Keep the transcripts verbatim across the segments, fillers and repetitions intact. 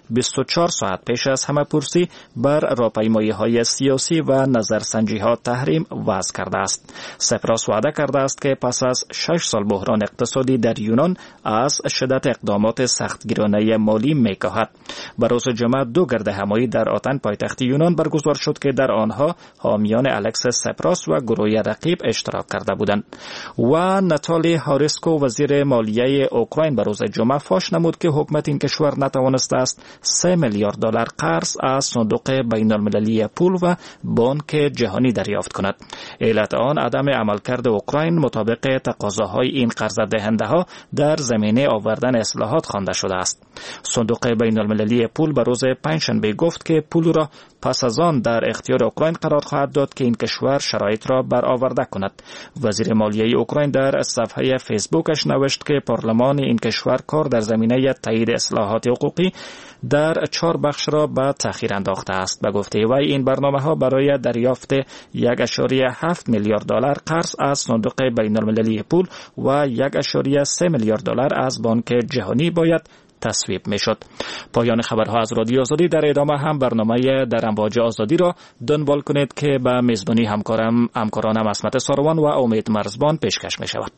بیست و چهار ساعت پیش از همه پرسی بر راهپیمایی‌های سیاسی و نظرسنجی‌ها تحریم وضع کرده است. سپراس وعده کرده است که پس از شش سال بحران اقتصادی در یونان از شدت اقدامات سختگیرانه مالی می‌کاهد. بر روز جمعه دو گردهمایی در آتن پایتخت یونان برگزار شد که در آنها حامیان الکس سپراس و گروه رقیب اشتراک کرده بودند. و ناتالی هاریسکو وزیر مالیه اوکراین بر روز جمعه فاش نمود که حکومت این کشور نتوانسته است سه میلیارد دلار قرض از صندوق بین المللی پول و بانک جهانی دریافت کند. علت آن عدم عملکرد اوکراین مطابق تقاضاهای این قرض دهنده ها در زمینه آوردن اصلاحات خوانده شده است. صندوق بین المللی پول بر روز پنجشنبه گفت که پول را پس از آن در اختیار اوکراین قرار خواهد داد که این کشور شرایط را برآورده کند. وزیر مالیه اوکراین در صفحه فیسبوکش نوشت که پارلمان این کشور کار در زمینه تایید اصلاحات حقوقی در چهار بخش را به تأخیر انداخته است. به گفته وی این برنامه‌ها برای دریافت یک ممیز هفت میلیارد دلار قرض از صندوق بین المللی پول و یک ممیز سه میلیارد دلار از بانک جهانی باید تصویب می شد. پایان خبرها از رادیو آزادی. در ادامه هم برنامه در امواج آزادی را دنبال کنید که به میزبانی همکارم همکارانم عصمت ساروان و امید مرزبان پیشکش می شود.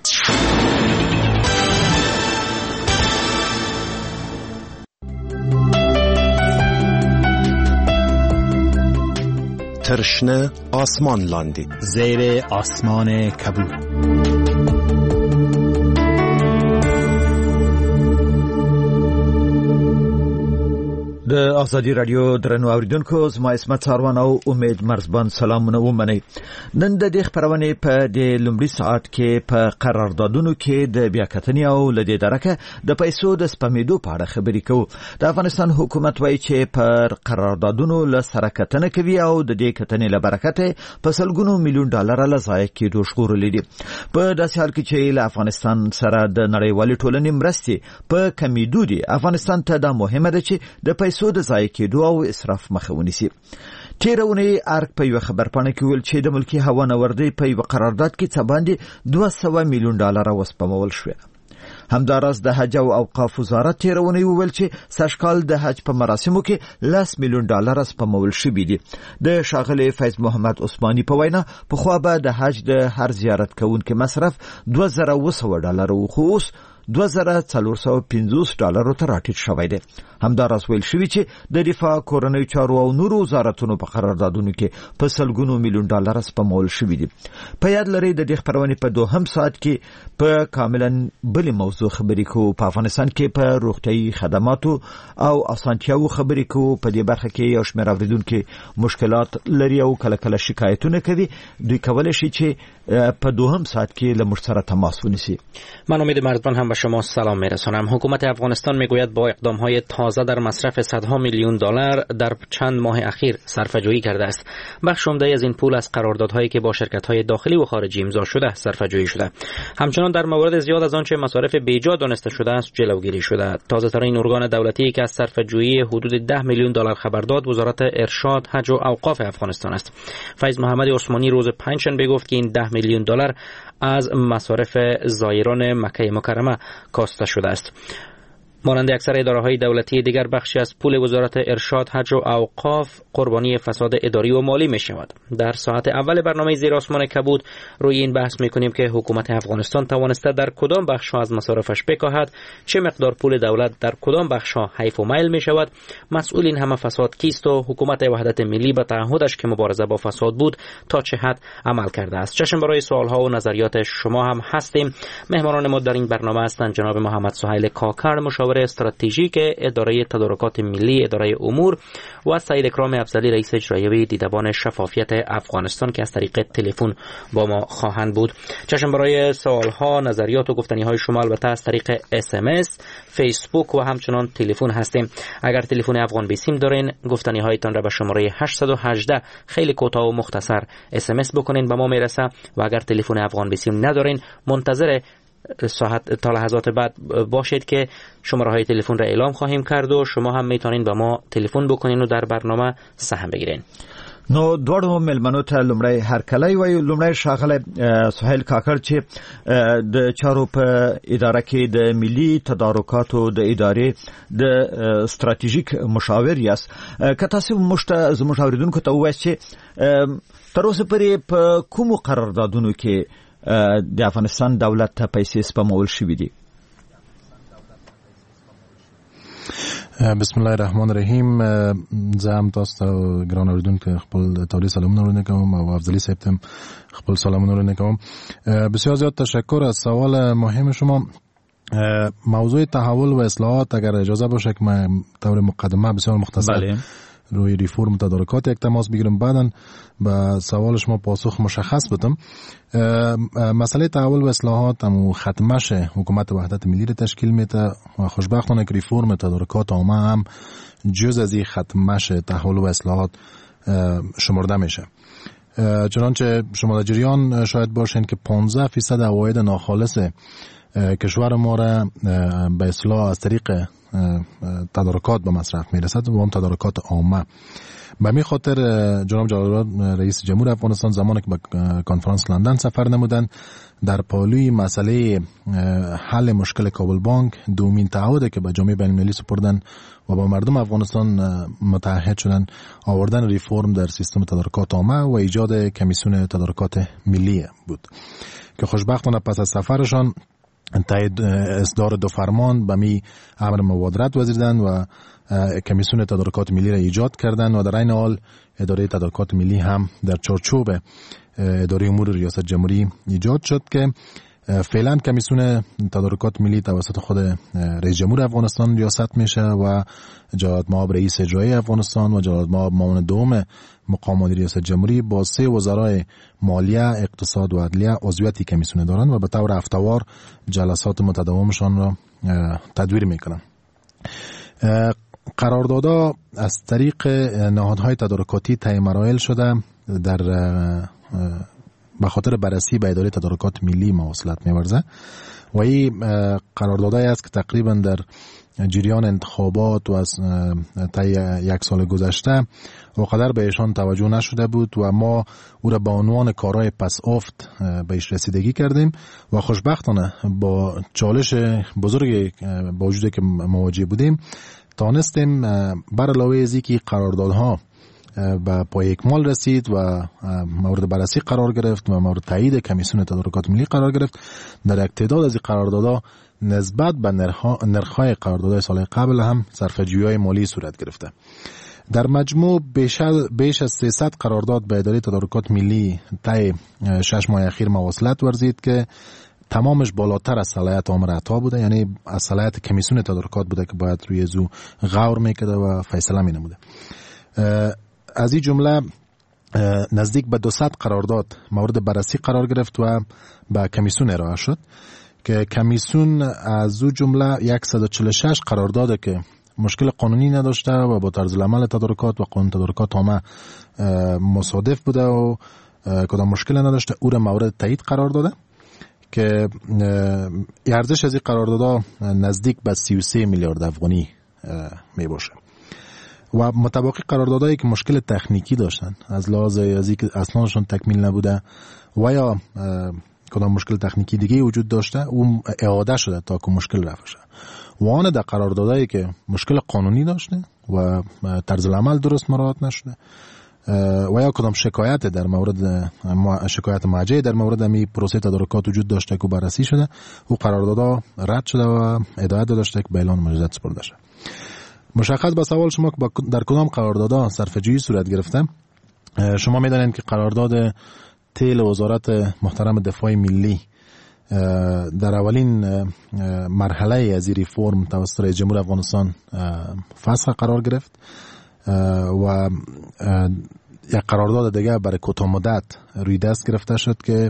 ترشنه آسمان لاندی زیر آسمان کبود. د آزادی رادیو درنو اوریدونکو زما اسمت ساروان او امید مرزبان سلامونه ومنئ. نن د دې خبرونه په د لومړي ساعت کې په قراردادونو کې د بیاکتنې او لدې درکه د پیسو د سپمیدو په اړه خبرې کوو. د افغانستان حکومت وایي چې پر قراردادونو له سره کتنه کوي او د دې کتنې له برکته په سلګونو میلیون ډالر له ضایع کېدو ژغورلي دي. په داسې حال کې چې له افغانستان سره د نړیوالې ټولنې مرستې په کمیدو دي، افغانستان ته دا مهمه ده چې د پیسو د ضایع کېدو او اسراف مخه ونیسي. تیرونه ارګ په یو خبرپاڼه کې ویل چې د ملکی هوا نوردی په یو قرارداد کې څه باندې دوه سوه میلیون ډالر وسپمول شو. همداراز د حج او اوقاف وزارت تیرونه ویل چې سشکال د حج په مراسمو کې لس میلیون ډالر سپمول شوي دي. د شاغلی فیض محمد عثماني په وینا په خو به د حج د هر زیارت کوونکو مصرف دوه زره و سوه ډالر او خو اوس دوه زره څلور سوه پنځوس ډالرو ته راټیټ شوی دی. همداراز ویل شوی چې د دفاع، کورنۍ چارو او نورو وزارتونو په قراردادونو کې په سلګونو میلیون ډالر سپمول شوي دي. په یاد لرئ د دې خبرونې په دوهم ساعت کې په کاملا بلې موضوع خبرې کوو. په افغانستان کې په روغتیايي خدماتو او اسانتیاو خبرې کوو. په دې برخه کې یو شمېر اوریدونکو مشکلات لري او کله کله شکایتونه کوي. دوی کولی شي چې په دوهم ساعت کې له موږ سره تماس ونیسي. من امید مرزبان هم به شما سلام میرسانم. حکومت افغانستان میگوید با اقدام‌های تازه در مصرف صدها میلیون دلار در چند ماه اخیر صرفه‌جویی کرده است. بخش عمده از این پول از قراردادهایی که با شرکت‌های داخلی و خارجی امضا شده صرفه‌جویی شده. همچنان در موارد زیاد از آنچه مصارف بیجا دانسته شده است جلوگیری شده. تازه‌ترین ارگان دولتی که از صرفه‌جویی حدود ده میلیون دلار خبر داد وزارت ارشاد، حج و اوقاف افغانستان است. فیض محمد عثمانی روز پنجشنبه گفت که این ده میلیون دلار از مصارف زایران مکه مکرمه کاسته شده است. مانند اکثر اداره‌های دولتی دیگر بخشی از پول وزارت ارشاد، حج و اوقاف قربانی فساد اداری و مالی می‌شود. در ساعت اول برنامه زیر آسمان کبود روی این بحث می‌کنیم که حکومت افغانستان توانسته در کدام بخش‌ها از مصارفش بکاهد، چه مقدار پول دولت در کدام بخش‌ها حیف و میل می‌شود، مسئول این همه فساد کیست و حکومت وحدت ملی به تعهدش که مبارزه با فساد بود تا چه حد عمل کرده است. چشم برای سوال‌ها و نظریات شما هم هستیم. مهمانان ما در این برنامه هستند جناب محمد سهیل کاکر، مشاور استراتژیک اداره تدارکات ملی اداره امور، و سعید اکرام افضلی رئیس اجرایی دیدبان شفافیت افغانستان که از طریق تلفن با ما خواهند بود. چشم برای سوالها، نظریات و گفتنی‌های شما البته از طریق اس ام اس، فیسبوک و همچنان تلفن هستیم. اگر تلفن افغان بیسیم دارین گفتنی‌هایتان را به شماره هشت یک هشت خیلی کوتاه و مختصر اس ام اس بکنین به ما میرسه، و اگر تلفن افغان بیسیم ندارین منتظر ساعت تا لحظات بعد باشید که شماره های تلفن را اعلام خواهیم کرد و شما هم میتونین به ما تلفن بکنین و در برنامه سهم بگیرین. نو دوړو ملمنو ته لمړی هرکلی وایو. لمړی ښاغلی سهیل کاکړ چې د چارو په اداره کې د ملي تدارکاتو د ادارې د ستراتیژیک مشاور یاست، که تاسو مشته زموږ اوریدونکو ته ووایئ چې تر اوسه پورې په کومو قراردادونو کې د افغانستان دولت ته پیسې سپمول شوي دي؟ بسم الله الرحمن الرحیم. زه هم تاسو ته ګران اوریدونکو خپل تولیه سلامونه ورنه کوم او افضلی صاحب ته خپل سلامونه ورنه کوم. بسیار زیاد تشکر از سوال مهم شما. موضوع تحول و اصلاحات اگر اجازه باشه که من طور مقدمه بسیار مختصر بله. روی ریفورم تدارکات یک تماس بگیرم، بعداً به سوال شما پاسخ مشخص بدم. مسئله تحول و اصلاحات هم ختمش حکومت وحدت ملی را تشکیل میده و خوشبختانه که ریفورم تدارکات عامه هم جز از این ختمش تحول و اصلاحات شمرده میشه. چنانچه شما در جریان شاید باشین که پانزده فیصد عواید ناخالص کشور ما را به اصلاح از طریق تدارکات به مصرف میرسد و هم تدارکات عامه. به می خاطر جناب جلال رئیس جمهور افغانستان زمانی که به کنفرانس لندن سفر نمودند، در پالوی مسئله حل مشکل کابل بانک دومین تعهدی که به جامعه بین المللی سپردن و با مردم افغانستان متحد شدن آوردن ریفورم در سیستم تدارکات عامه و ایجاد کمیسیون تدارکات ملی بود که خوشبختانه پس از سفرشان تایید اصدار دو فرمان به می امر مبادرت وزیردن و کمیسیون تدارکات ملی را ایجاد کردند و در این حال اداره تدارکات ملی هم در چارچوب اداره امور ریاست جمهوری ایجاد شد که فعلا کمیسیون تدارکات ملی توسط خود رئیس جمهور افغانستان ریاست میشه و جلالت مآب رئیس اجرایی افغانستان و جلالت مآب معاون دوم مقام مدیر ریاست جمهوری با سه وزرای مالیه، اقتصاد و عدلیه عضویت کمیسیون دارند و به طور هفته‌وار جلسات متداومشان را تدویر میکنند. قراردادها از طریق نهادهای تدارکاتی طی مراحل شده در به خاطر بررسی به اداره تدارکات ملی مواصلت می‌ورزه و این قراردادهایی است که تقریبا در جریان انتخابات و از طی یک سال گذشته وقدر بهشان توجه نشده بود و ما او را به عنوان کارهای پس افت بهش رسیدگی کردیم و خوشبختانه با چالش بزرگی با وجودی که مواجه بودیم تانستیم بر علاوه از اینکه قراردادها به پای اکمال رسید و مورد بررسی قرار گرفت و مورد تایید کمیسیون تدارکات ملی قرار گرفت، در یک تعداد از این قراردادها نسبت به نرخ‌های قراردادهای سال قبل هم صرفه‌جویی‌های مالی صورت گرفته. در مجموع بیش از سیصد قرارداد به اداره تدارکات ملی طی شش ماه اخیر مواصلت ورزید که تمامش بالاتر از صلاحیت امر عطا بوده، یعنی از صلاحیت کمیسیون تدارکات بوده که باید روی زو غور میکرده و فیصله مینموده. از این جمله نزدیک به دویست قرارداد مورد بررسی قرار گرفت و به کمیسیون ارائه شد که کمیسیون از او جمله صد و چهل و شش قرارداد که مشکل قانونی نداشته و با طرز العمل تدارکات و قانون تدارکات عامه مصادف بوده و کدام مشکل نداشته او را مورد تایید قرار داده که ارزش از این قراردادها نزدیک به سی و سه میلیارد افغانی می باشه و متباقی قراردادهایی که مشکل تکنیکی داشتن از لحاظ از اینکه اسنادشون تکمیل نبوده و یا کدام مشکل تکنیکی دیگه وجود داشته اون اعاده شده تا که مشکل رفع شه و آن در قراردادهایی که مشکل قانونی داشته و طرز العمل درست مراعات نشده و یا کدام شکایت در مورد شکایت موجه در مورد می پروسه تدارکات وجود داشته که بررسی شده و قراردادها رد شده و هدایت داشته که به اعلان مجدد سپرده شده. مشخص به سوال شما که در کدام قراردادها صرفه‌جویی صورت گرفته، شما می‌دانید که قرارداد تیل وزارت محترم دفاع ملی در اولین مرحله از این ریفورم توسط رئیس جمهور افغانستان فسخ قرار گرفت و یک قرارداد دیگه برای کوتاه مدت روی دست گرفته شد که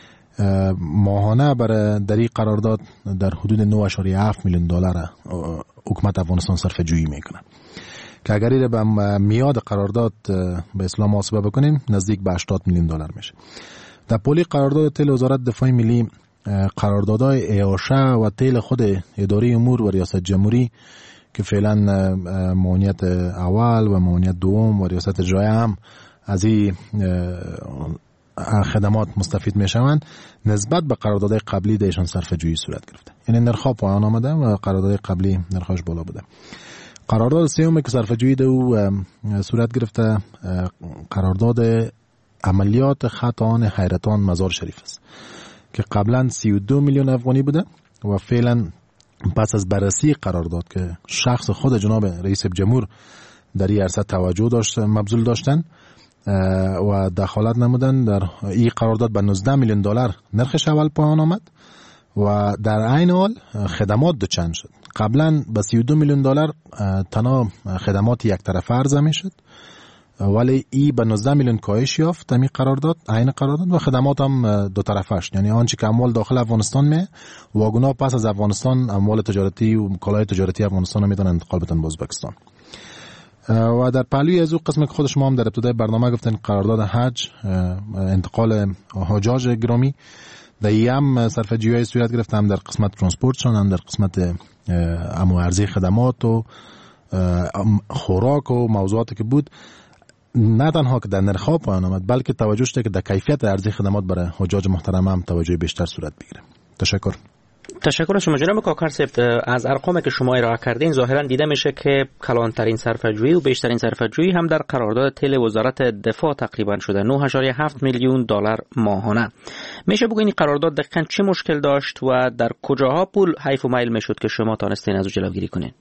ماهانه برای در این قرارداد در حدود نه و هفت میلیون دلار حکومت افغانستان صرفه جویی میکنه که اگر این به میاد قرارداد به اسلام محاسبه بکنیم نزدیک به هشتاد میلیون دلار میشه. در پولی قرارداد تیل وزارت دفاع ملی قراردادهای ایاشه و تیل خود اداره امور و ریاست جمهوری که فعلا معاونیت اول و معاونیت دوم و ریاست اجرایی هم از این خدمات مستفید میشوند نسبت به قراردادهای قبلی دیشان صرفه جویی صورت گرفته. یعنی نرخ‌ها پایان آمده و قراردادهای قبلی نرخش بالا بوده. قرارداد سوم که صرفه جویی دو صورت گرفته قرارداد عملیات خطاان حیرتان مزار شریف است که قبلا سی و دو میلیون افغانی بوده و فعلا پس از بررسی قرارداد که شخص خود جناب رئیس جمهور در این عرصه توجه داشت مبذول داشتن و دخالت نمودن در این قرارداد به نوزده میلیون دلار نرخش اول پایان آمد و در عین حال خدمات دو چند شد. قبلا به سی و دو میلیون دلار تنها خدمات یک طرفه عرضه می شد ولی ای به نوزده میلیون کاهش یافت می قرارداد عین قرارداد و خدمات هم دو طرفه شد. یعنی آنچه که اموال داخل افغانستان می واگونا پس از افغانستان اموال تجارتی و کالای تجارتی افغانستان میتونن انتقال بدن به ازبکستان. و در پهلوی از اون قسم که خود شما هم در ابتدای برنامه گفتن قرارداد حج انتقال حجاج گرامی در این هم صرفه جویی صورت گرفت، هم در قسمت ترانسپورتشون هم در قسمت امو ارزی خدمات و خوراک و موضوعاتی که بود. نه تنها که در نرخ ها پایان آمد بلکه توجه شده که در کیفیت ارزی خدمات برای حجاج محترم هم توجه بیشتر صورت بگیره. تشکر. تشکر از شما جناب کاکر صاحب. از ارقامی که شما ارائه کردین ظاهرا دیده میشه که کلانترین صرفه‌جویی و بیشترین صرفه‌جویی هم در قرارداد تل وزارت دفاع تقریبا شده نه و هفت میلیون دلار ماهانه. میشه بگین این قرارداد دقیقاً چه مشکل داشت و در کجاها پول حیف و میل میشد که شما تانستین از او جلوگیری کنین؟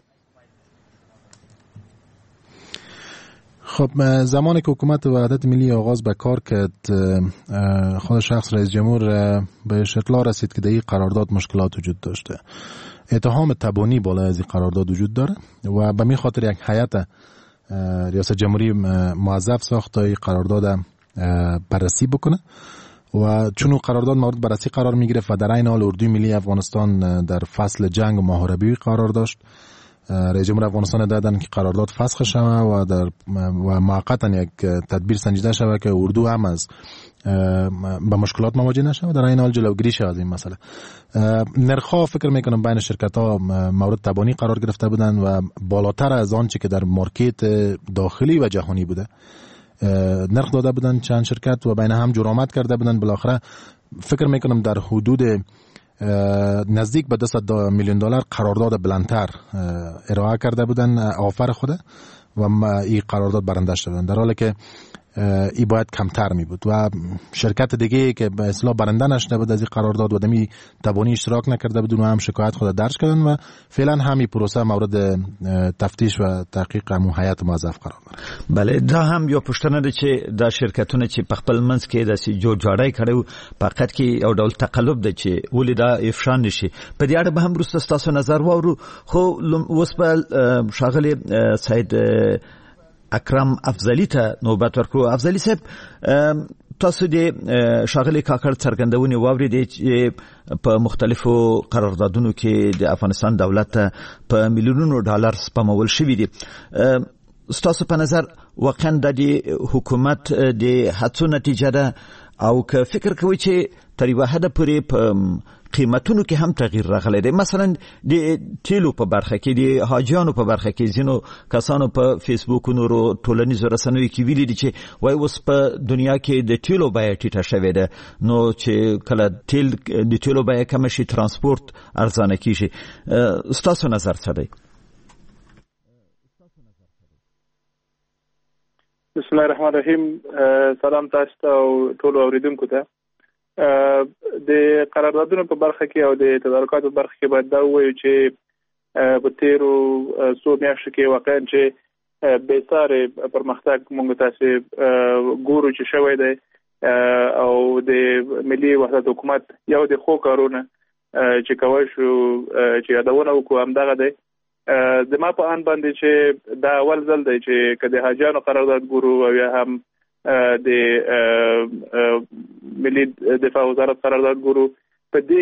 خب زمانی که حکومت وحدت ملی آغاز به کار کرد خود شخص رئیس جمهور بهش اطلاع رسید که در این قرارداد مشکلات وجود داشته. اتهام تبانی بالای از این قرارداد وجود داره و به می خاطر یک هیئت ریاست جمهوری موظف ساخت تا این قرارداد بررسی بکنه و چون قرارداد مورد بررسی قرار می گرفت و در این حال اردوی ملی افغانستان در فصل جنگ و محاربی قرار داشت، رئیس جمهور افغانستان دادن که قرارداد فسخ شوه و در و موقتا یک تدبیر سنجیده شوه که اردو هم از با مشکلات مواجه نشه و در این حال جلوگیری شه از این مسئله. نرخ‌ها فکر میکنم بین شرکت‌ها مورد تبانی قرار گرفته بودن و بالاتر از آنچه که در مارکت داخلی و جهانی بوده نرخ داده بودن چند شرکت و بین هم جرامت کرده بودن. بالاخره فکر میکنم در حدود نزدیک به دویست میلیون دلار قرارداد بلندتر ارائه کرده بودن آفر خوده و این قرارداد برنده شدن، در حالی که ای باید کمتر می بود و شرکت دیگه که به اصطلاح برنده نشده بود از این قرارداد و دمی تبانی اشتراک نکرده بود و هم شکایت خود درج کردن و فعلا همین پروسه مورد تفتیش و تحقیق مو هیئت موظف قرار داره. بله دا هم یو پښتنه ده چې د شرکتونه چې په خپل منځ کې د جوړ جاړی کړو فقط کې یو ډول تقلب ده چې ولې دا افشان نشي. په دې اړه به هم وروسته تاسو نظر واورو. خو اوس په شاغلي سید اکرم افضلی ته نوبت ورکړو. افضلی صاحب تاسو د شاغلي کاکړ څرګندونې واورېدې چې په مختلفو قراردادونو کې د افغانستان دولت ته په میلیونونو ډالر سپمول شوي دي. ستاسو په نظر واقعا د حکومت د هڅو نتیجه ده او که فکر کوي چې تر یوه حده پورې په قیمتونو کې هم تغییر راغلی دی؟ مثلا د تیلو په برخه کې د حاجیانو په برخه کې ځینو کسانو په فیسبوک نورو ټولنیزو رسنیو کې ویلي دي چې وای اوس په دنیا کې د تیلو بیه ټیټه شوې ده، نو چې کله تیل د تیلو بیه کمه شي ترانسپورت ارزانه کیږي. ستاسو نظر څه دی؟ بسم الله الرحمن الرحیم. سلام تاسو ته او ټولو اوریدونکو ته. د قراردادونو په برخه کې او د تدارکاتو په برخه کې باید دا ووایو چې په تیرو څو میاشتو کې واقعا چې بې ساري پرمختګ موږ تاسو ګورو چې شوی دی او د ملي وحدت حکومت یو د خو کارونه چې کوي شو چې یادونه وکړو همدغه دی. د ما په ان باندې چې دا اول ځل دی چې کله حاجیانو قرارداد ګورو او یا هم د ملي دفاع وزارت قرارداد ګورو په دې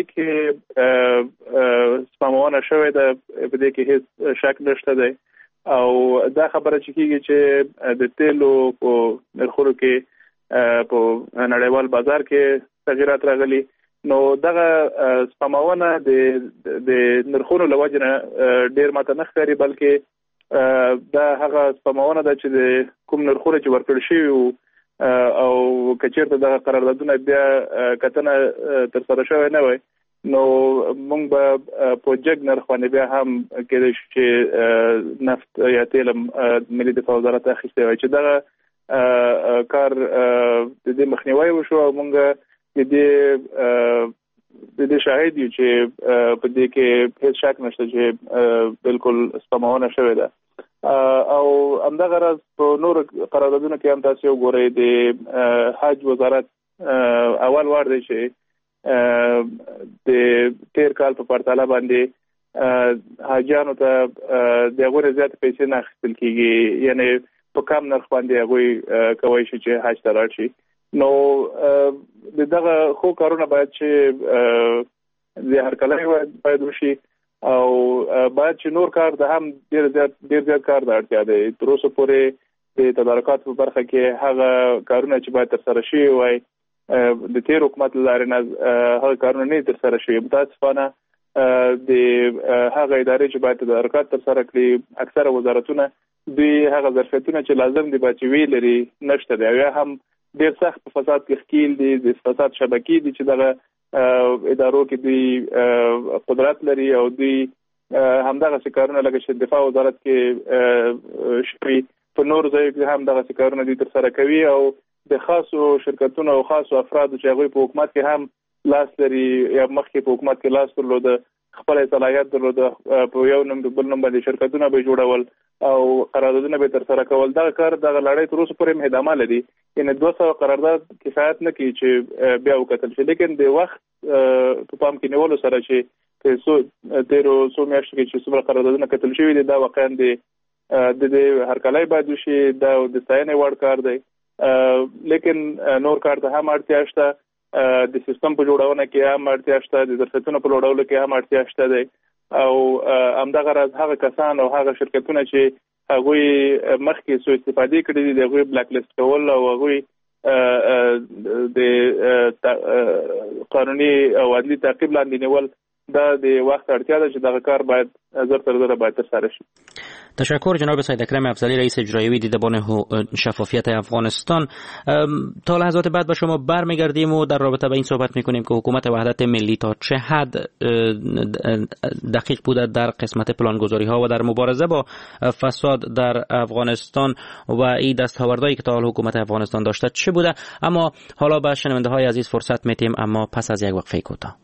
کې سپمونه شوې ده، په دې کې هیڅ شک نشته دی او دا خبره چې کیږي چې د تیلو په نرخونو کې په نړیوال بازار کې تغیرات راغلي، نو دغه سپمونه د د نرخونو له وجې نه ډېر ماته نه ښکاري، بلکې دا هغه سپمونه ده چې د کوم نرخونه چې ورکړل شوي وو او کچیرته د قراردادونه بیا کتنه تر سره شوی نه وي نو موږ به په جګ نرخ باندې بیا هم کېدای شي چې نفت یا تیل ملي دفاع وزارت اخیستی وي چې دغه کار د دې مخنیوي وشو او موږ د دې د دې شاهد یو چې په دې کې هیڅ شک نشته چې بالکل سپماونه شوې ده او همدغه راز په نور قراردادونو کې هم تاسو وګورئ د حج وزارت اول وار دی چې د تیر کال په پرتله باندې حاجیانو ته د هغوی زیات پیسې نه اخیستل کیږي یعنی په کم نرخ باندې هغوی کولی شي چې حج ته لاړ شي نو د دغه خو کارونه باید چې د هرکلی باید وشي او باید چې نور کار د هم ډیر زیات ډیر زیات کار د اړتیا دی تر اوسه پورې د تدارکاتو په برخه کې هغه کارونه چې باید ترسره شوي وای د تیر حکومت له لارې نه هغه کارونه نه ترسره شوي متاسفانه د هغه ادارې چې باید تدارکات ترسره کړي اکثره وزارتونه دوی هغه ظرفیتونه چې لازم دي باید وی لري نشته دی یا هم ډیر سخت په فساد کې ښکیل دي د فساد شبکې دي چې دغه ادارو کې دوی قدرت لري او دوی همدغه کارونه لکه چې دفاع وزارت کې شوي په نور ځایو کې هم دغه کارونه دوی ترسره کوي او د خاصو شرکتونو او خاصو افرادو چې هغوی په حکومت کې هم لاس لري یا مخکې په حکومت کې لاس درلوده خپل صلاحیت درلوده په یو نوم بل نوم باندې شرکتونه به جوړول او قراردادونه به ترسره کول دا کار دغه لړۍ تر اوسه پورې ادامه لري یعنی دوه سوه قرارداد کفایت نه کوي چې بیا وکتل شي لیکن د وخت په پام کې نیولو سره چې څو تیرو څو میاشتو کې چې څومره قراردادونه کتل شوي دي دا واقعا د د هرکلی باید وشي دا د ستاینې وړ کار دی لیکن نور کار ته هم اړتیا شته د سیستم په جوړونه کې هم اړتیا شته د ظرفیتونو په لوړولو کې هم اړتیا شته دی او همدغه راز هغه کسان او هغه شرکتونه چې هغوی مخکې سوء استفادې کړي دي د هغوی بلاک لیست کول او هغوی د قانوني او عدلي تعقیب لاندې نیول دا د وخت اړتیا ده چې دغه کار باید زر تر زره باید ترسره شي. تشکر جناب سید اکرم افضلی رئیس اجرایی دیدبان شفافیت افغانستان. تا لحظات بعد به شما برمیگردیم و در رابطه با این صحبت میکنیم که حکومت وحدت ملی تا چه حد دقیق بوده در قسمت پلانگذاری ها و در مبارزه با فساد در افغانستان و این دستاوردهایی که تا حال حکومت افغانستان داشته چه بوده. اما حالا به شنونده های عزیز فرصت میتیم اما پس از یک وقفه کوتاه.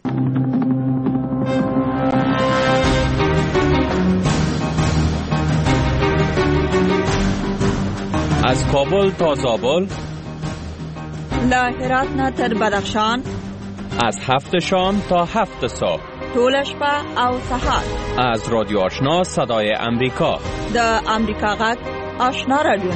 از کابل تا زابل، له هرات نه تر بدخشان، از هفت شام تا هفت صبح، ټول شپه او سهار. از رادیو آشنا صدای امریکا، د امریکا غږ آشنا رادیو.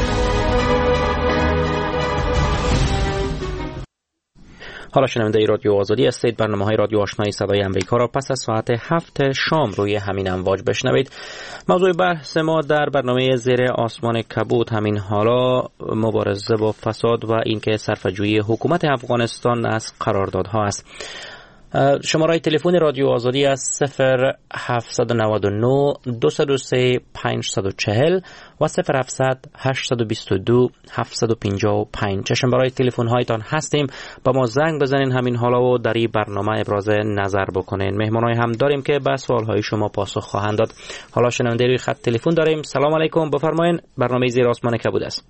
حالا شنونده رادیو آزادی هستید. برنامه های رادیو آشنای صدای امریکا را پس از ساعت هفت شام روی همین امواج بشنوید. موضوع بحث ما در برنامه زیر آسمان کبود همین حالا مبارزه با فساد و اینکه صرفه‌جویی حکومت افغانستان از قراردادها است. شماره تلفن رادیو آزادی از صفر هفت نه نه دو صفر سه پنج چهار صفر و صفر هفت هشت دو دو هفت پنج پنج. چشم برای تلفن هایتان هستیم. با ما زنگ بزنین همین حالا و در این برنامه ابراز نظر بکنین. مهمانای هم داریم که به سوال های شما پاسخ خواهند داد. حالا شنونده روی خط تلفن داریم. سلام علیکم، بفرمایین. برنامه زیر آسمان کبود است.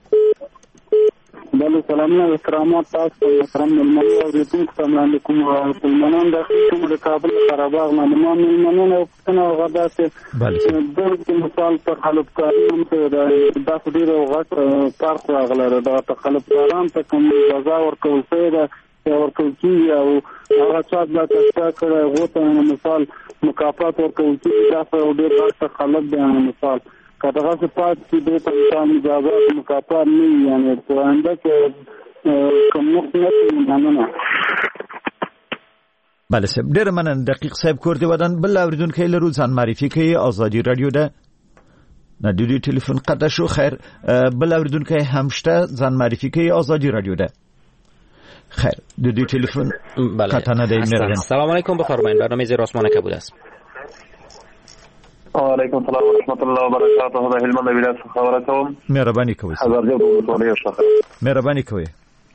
بله سلامونه و احترامات تاسو محترم ملمنو اوریدونکو ته وړاندې کوم او ملمنان د کوم د کابل قرهباغ ملمنان ملمنونه او پښتنه غدا ته د مثال په خلکارانو ته د ډېر وخت فرق راغله د خلکارانو ته کوم جزا ورکول شوی ده یا ورکول کیږي او هغه څه د تاسو کړه غوته مثال مکافات ورکول کیږي دا په ډېر وخت خلک دی مثال کداغه صفات چې د تاسو مجازات مکافات نه یعنی پرانده کې کوم نه نه. بله سب ډېر مننه دقیق صاحب کور دی ودان بل اوریدونکو لرو ځان معرفي کوي آزادي رادیو ده نه دوی ټلیفون قطع شو. خیر بل اوریدونکو همشته ځان معرفي کوي آزادي رادیو ده. خیر دوی ټلیفون قطع نه دی. سلام علیکم، بفرمایید. برنامه زیر آسمان کبود است. وعلیکم السلام ورحمۃ اللہ وبرکاتہ. د هلمند ولایت څخه خبره کوم. مهرباني کوئ. حضرت جوړ ولې ښه. مهرباني کوئ.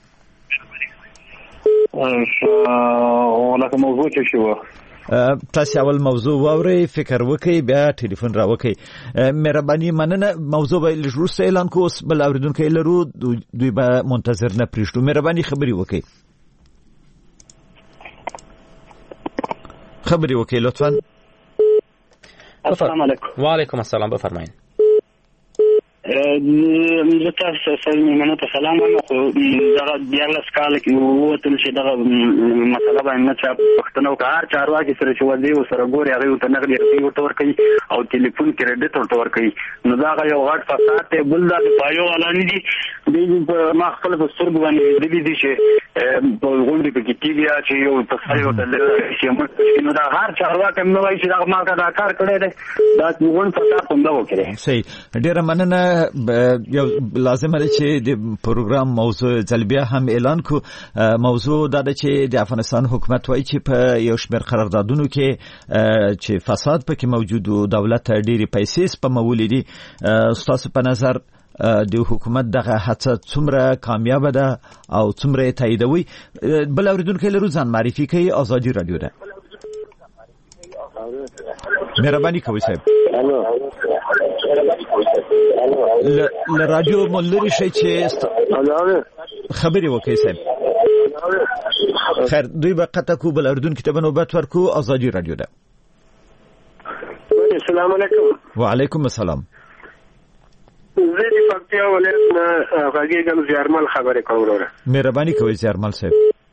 ولکه موضوع چې شو تاسو اول موضوع واورئ، فکر وکړئ، بیا ټلیفون راوکړئ. مهرباني مننه. موضوع به لږ اعلان کوو، بل اوریدونکي لرو، دوی به منتظر نه پرېږدو. مهرباني خبرې وکړئ. خبرې وکړئ لطفا. السلام علیکم. وعلیکم السلام، بفرمایئ. زه تاسو سره مېلمنو ته سلام وایم. خو دغه دیارلس کاله کې ووتل چې دغه مسله باندې نه چا پوښتنه وکړه. هر چارواکي سره چې ودی ورسره ګوري، هغې ورته نغدې روپۍ ورته ورکوي او ټلیفون کریډټ ورته ورکوي. نو دغه یو غټ فساد دی. بل دا د پایو والا نه دي. دوی ما خپله په سترګو باندې لیدلي دي چې په غونډې پکې کېږي چې یو تصحیح ورته لري. نو دا هر چارواکی هم نه وایي چې دغه ما دا کار کړی دی. دا غونډ فساد همدا وکړی. صحیح. ډېره مننه. یو لازمه ده چې د پروګرام موضوع ځل بیا هم اعلان کو. موضوع دا ده چې د افغانستان حکومت وایي چې په یو شمېر قراردادونو کې چې فساد پکې موجود و، دولت ډېرې پیسې سپمولې دي. ستاسو په نظر د حکومت دغه هڅه څومره کامیابه ده او څومره یې تاییدوي؟ بل اوریدونکی لرو، ځان معرفي کوي. ازادي رادیو ده. مهرباني کوئ صاحب. ل رادیو مولری شي چې خبرې وکړي صاحب. خیر، دوی به قطع کو، بل اردن کې ته نوبت ورکو. ازادي رادیو ده. السلام علیکم. وعلیکم السلام. زه د پکتیا ولایت نه غږیږم. زیارمل خبرې کوم وروره. مهرباني کوئ زیارمل صاحب.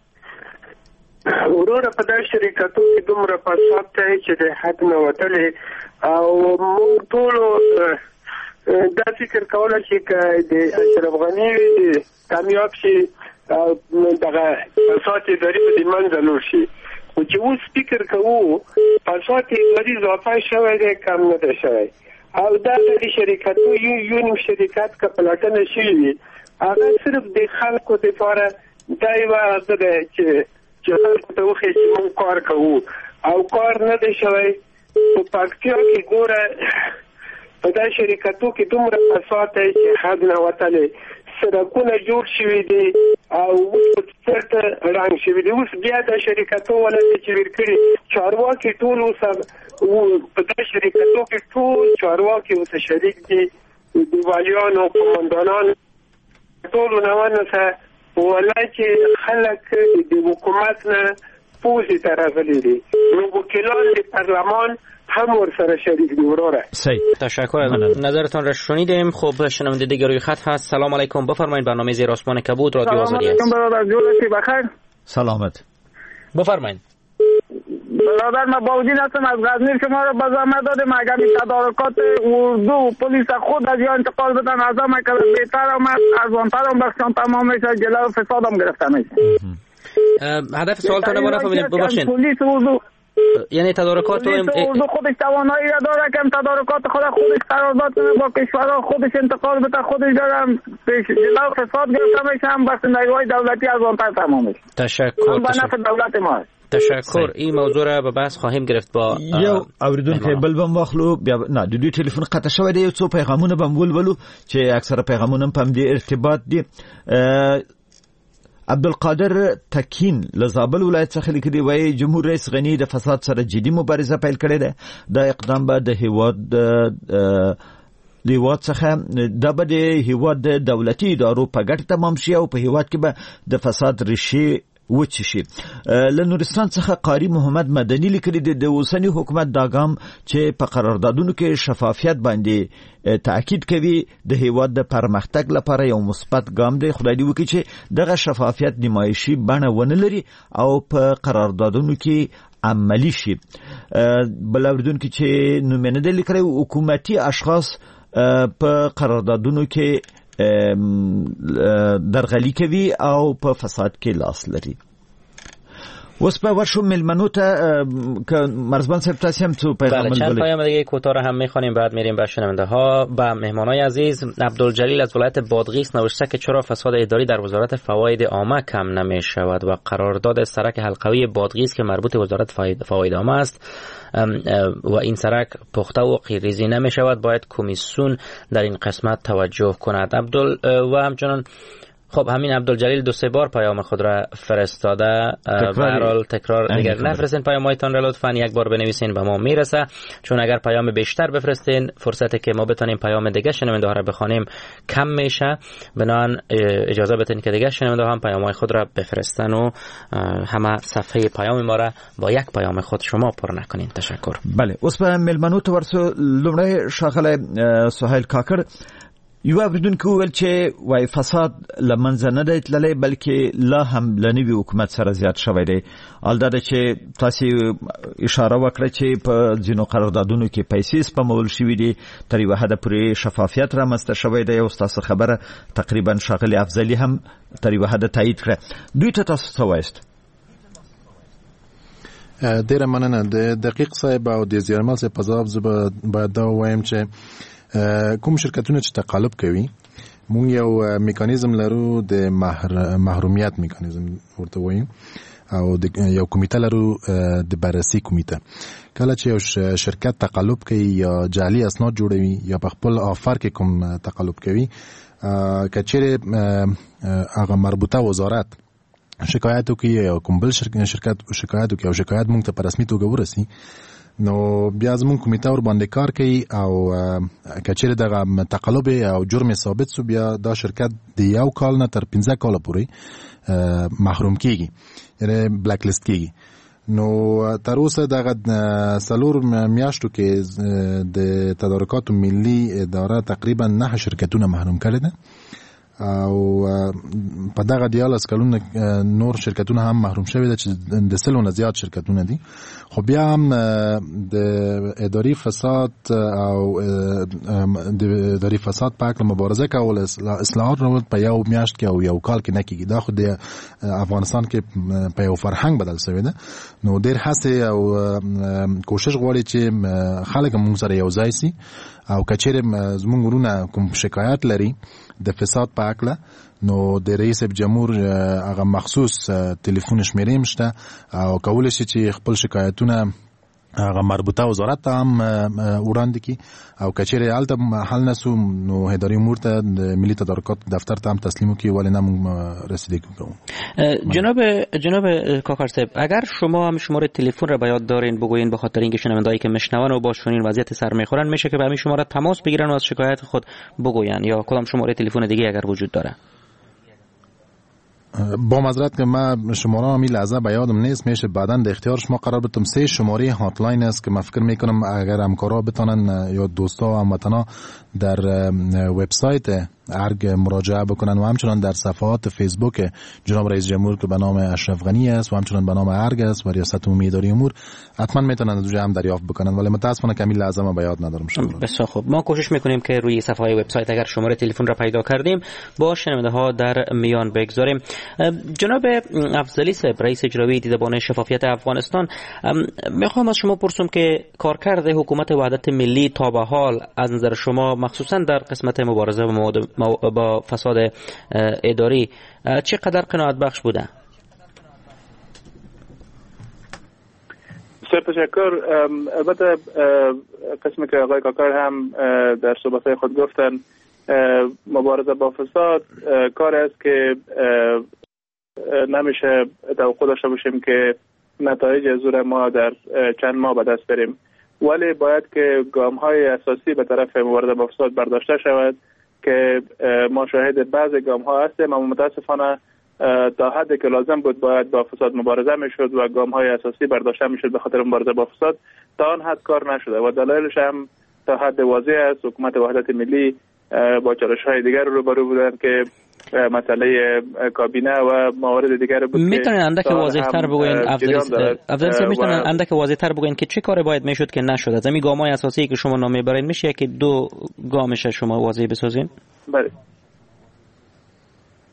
وروره په داسې شرکتو کې دومره فساد دی چې د حد نه وتلی، او موږ ټولو دا فکر کولی چې که د اشرف غني کامیاب شي دغه فساد اداري به د منځه نور شي. خو چې اوس فکر کوو فساد اداري اضافه شوی دی، کم نه دی شوی. او دا د شرکتو یو یو نیم شرکت که پلټنه شوي وي، هغه صرف د خلکو دپاره دا یوه هغه دی چې چې خلکو ته وښیي چې موږ کار کوو، او کار نه دی شوی. په پکتیا کې ګوره په دا شرکتو کې دومره فساد دی چې حد نه وتلی. سړکونه جوړ شوي دي او اوس چېرته ړنګ شوي دي. اوس بیا دا شرکتو ونه دی چې ویر کړي. چارواکي ټول اوس په دا شرکتو کې ټول چارواکي اوس شریک دي. دیوالیان او قومندانان ټولو نه ونسه ولای چې خلک د حکومت نه پوزې ته راغلي دي. نو وکیلان د پارلمان هم ورسره شریک دي. وروره صحیح، تشکر. نظرتان را شنیدیم. خب شنونده دیگر روی خط هست. سلام علیکم، بفرمایید. برنامه زیر آسمان کبود رادیو آزادی است. سلام علیکم برادر، جورتی بخیر. سلامت. بفرمایید. برادر ما باوجین هستم از غزنی. شما رو به زحمت دادیم اگر این تدارکات اردو و پلیس خود از یا انتقال بدن از هم که بهتر هم ارزانتر هم بخشان تمام میشه، جلو فساد هم گرفته میشه. هدف سوالتان رو نفهمیدم، ببخشید. پلیس اردو یعنی تدارکات اردو خودش توانایی را داره که تدارکات خود خودش قرارداد با کشورها خودش انتقال بده، خودش دارم پیش جلو فساد گرفته میشه، هم بخشندگی‌های دولتی از آنتر تمام میشه. تشکر. به نفع دولت ما. تشکر. این موضوع را به بحث خواهیم گرفت با یو اوریدونکو بل بم واخلو. بیا نه د دوی ټلیفون قطع شوی دی. یو څو پیغامونه بم ولولو چې اکثره پیغامونه په دې ارتباط دي. عبدالقادر تکین لزابل ولایت څخه لیکلي وایي جمهور رئیس غنی د فساد سره جدي مبارزه پیل کړې ده. دا اقدام به د هیواد د هیواد څخه د به د هیواد د دولتي ادارو په ګټه تمام شي او په هیواد کې به د فساد ریښې وچ شي. له نورستان څخه قاری محمد مدني لیکلي د اوسنی حکومت دا ګام چې په قراردادونو کې شفافیت باندې تاکید کوي د هیواد د پرمختګ لپاره یو مثبت ګام دی. خدای دې وکړي چې دغه شفافیت نمایشي بڼه ونه لري او په قراردادونو کې عملی شي. بل اوریدونکو چې نومینه د لیکلي حکومتي اشخاص په قراردادونو کې درغلي کوي او په فساد کې لاس لري. اوس په ورشو ملمنو ته که مرزبان صاحب تاسو هم تو پیغام بله چند پیام دیگه کوتاه رو هم میخوانیم بعد میریم به شنونده ها. با مهمانای عزیز عبدالجلیل از ولایت بادغیس نوشته که چرا فساد اداری در وزارت فواید عامه کم نمیشود و قرارداد سرک حلقوی بادغیس که مربوط وزارت فواید عامه است و این سرک پخته و قیریزی نمی شود، باید کمیسیون در این قسمت توجه کند. عبدال و همچنان خب همین عبدالجلیل دو سه بار پیام خود را فرستاده، به هر حال تکرار اگر نفرستین پیامایتان را لطفاً یک بار بنویسین به ما میرسه، چون اگر پیام بیشتر بفرستین فرصتی که ما بتونیم پیام دیگه شنونده ها را بخوانیم کم میشه. بنابراین اجازه بدین که دیگه شنونده ها هم پیامای خود را بفرستن و همه صفحه پیام ما را با یک پیام خود شما پر نکنین. تشکر. بله اوس په ملمنو ته ورسو لومړی شاغله سهیل کاکر یو اوریدونکو ویل چې وای فساد لمنځه نه دی تللی بلکې لا هم له نوي حکومت سره زیات شوی دی. الدا ده چې تاسو اشاره وکړه چې په ځینو قراردادونو کې پیسې سپمول شوې دي، تر یوه حده پورې شفافیت رامنځته شوی دی او ستاسو خبره تقریبا ښاغلي افضلي هم تر یوه حده تایید کړه. دوی ته تاسو څه وایست؟ ډیره مننه د دقیق صاحب او د زیارمل صاحب په ځواب زه باید دا ووایم چې کوم شرکتونه چې تقلب کوي مونږ یو میکانیزم لرو د محرومیت میکانیزم ورته وایو او یو کمیټه لرو د بررسي کمیټه. کله چې یو شرکت تقلب کوي یا جعلي اسناد جوړوي یا په خپل آفر کې کوم تقلب کوي، کچېرې هغه مربوطه وزارت شکایت وکړي یا کوم بل شرکت شکایت وکړي او شکایت مونږ ته په رسمي توګه ورسي، نو بیا زمون کمیټه ور باندې کار کوي او کچېره دغه تقلب او جرم ثابت سو بیا دا شرکت د یو کال نه تر پنځه کال پورې محروم کیږي، یعنی بلیک لیست کیږي. نو تر اوسه دغه سلور میاشتو کې د تدارکات ملی اداره تقریبا نه شرکتونه محروم کړي دي او په دغه دیالس کلونه نور شرکتونه هم محروم شوي دي چې د سلو نه زیات شرکتونه دي. خو بیا هم د اداري فساد او د اداري فساد په اړه مبارزه کول اصلاحات راول په یو میاشت کې او یو کال کې نه کیږي. دا خو د افغانستان کې په یو فرهنګ بدل شوی دی، نو ډیر هڅه او کوشش غواړي چې خلک موږ سره یو ځای سي او کچېره زموږ ورونه کوم شکایت لري د فساد په اړه، نو د رئیس جمهور هغه مخصوص ټلیفون شمیرې مشته او کولای شي چې خپل شکایتونه هغه مربوطه وزارت ته هم وړاندې کړي او کچېره الته حل نسو نو اداري امور ته د ملي تدارکات دفتر ته هم تسلیم کړي، ولی نه موږ رسیدگی کوو. جناب جناب کاکر صاحب، اگر شما هم شماره تلفن را به یاد دارین بگوین، به خاطر اینکه شنوندهایی که میشنون و با شنین وضعیت سر میخورن میشه که به همین شماره تماس بگیرن و از شکایت خود بگوین، یا کدام شماره تلفن دیگه اگر وجود داره؟ با معذرت که من شماره همی لحظه به یادم نیست، میشه بعداً در اختیار شما قرار بدم. سه شماره هاتلاین است که من فکر میکنم اگر همکارا بتونن یا دوستا و هموطنا در وبسایت ارگ مراجعه بکنن و همچنان در صفحات فیسبوک جناب رئیس جمهور که به نام اشرف غنی است و همچنان به نام ارگ است و ریاست عمومی اداری امور حتما میتونن از اونجا هم دریافت بکنن، ولی متاسفانه کمی لازمه به یاد ندارم. بسیار خوب، ما کوشش میکنیم که روی صفحه وبسایت اگر شماره تلفن را پیدا کردیم با شنونده ها در میان بگذاریم. جناب افضلی صاحب، رئیس اجرایی دیدبان شفافیت افغانستان، میخوام از شما پرسم که کارکرد حکومت وحدت ملی تا به حال از نظر شما مخصوصا در قسمت مبارزه با فساد اداری چقدر قناعت بخش بوده؟ بسیار تشکر. البته قسمی که آقای کاکر هم در صحبت‌های خود گفتن، مبارزه با فساد کار است که نمیشه توقع داشته باشیم که نتایج زور ما در چند ماه به دست بریم، ولی باید که گام‌های اساسی به طرف مبارزه با فساد برداشته شود که ما شاهد بعضی گام‌ها هستیم، اما متاسفانه تا حدی که لازم بود باید با فساد مبارزه میشد و گام‌های اساسی برداشته میشد به خاطر مبارزه با فساد، تا آن حد کار نشده و دلایلش هم تا حد واضح است. حکومت وحدت ملی با چالش‌های دیگر روبرو بودند که مسئله کابینه و موارد دیگر بود. میتونن اندک واضح‌تر بگوین افضل صاحب، میتونن اندک واضح‌تر بگوین که چه کاری باید میشد که نشد؟ از همین گام‌های اساسی که شما نام میبرین میشه که دو گامش شما واضح بسازین؟ بله.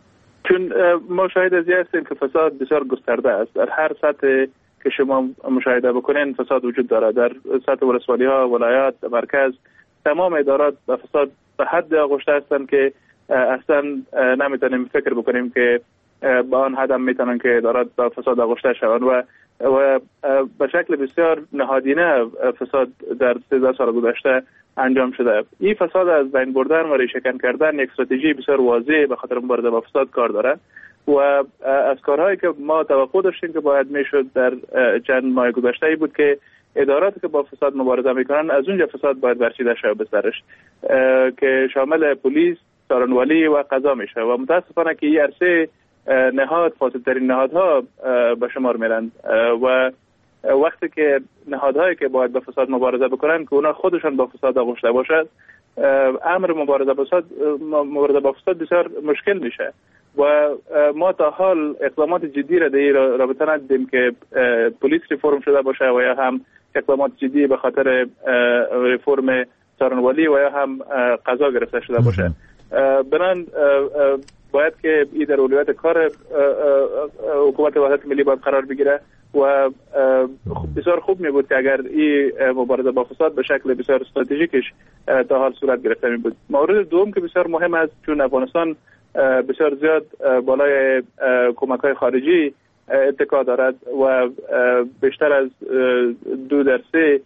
چون ما شاهد از هستیم که فساد بسیار گسترده است. در هر سطح که شما مشاهده بکنین فساد وجود دارد. در سطح ولسوالی ها، ولایات، مرکز، تمام ادارات به فساد به حد آغشته هستند که اصلا نمیتونیم فکر بکنیم که با آن حد هم میتونن که ادارات به فساد آغشته شوند و و به شکل بسیار نهادینه فساد در سیزده سال گذشته انجام شده. این فساد از بین بردن و ریشه‌کن کردن یک استراتژی بسیار واضح به خاطر مبارزه با فساد کار داره و از کارهایی که ما توقع داشتیم که باید میشد در چند ماه گذشته ای بود که اداراتی که با فساد مبارزه میکنن از اونجا فساد باید برچیده شود به سرش که شامل پلیس، سارنوالی و قضا میشه و متاسفانه که این عرصه نهاد فاسدترین نهادها به شمار میرند و وقتی که نهادهایی که باید با فساد مبارزه بکنن که اونا خودشان با فساد آغشته باشد امر مبارزه با فساد مبارزه با فساد بسیار مشکل میشه و ما تا حال اقدامات جدی را در این رابطه ندیدیم که پلیس ریفرم شده باشه و یا هم اقدامات جدی به خاطر ریفرم سارنوالی و یا هم قضا گرفته شده باشه. بنان باید که این در اولویت کار حکومت وحدت ملی باید قرار بگیره و بسیار خوب می بود که اگر این مبارزه با فساد به شکل بسیار استراتژیکش تا حال صورت گرفته می بود. مورد دوم که بسیار مهم است چون افغانستان بسیار زیاد بالای کمک‌های خارجی اتکا دارد و بیشتر از دو درصد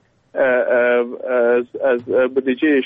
از بودجهش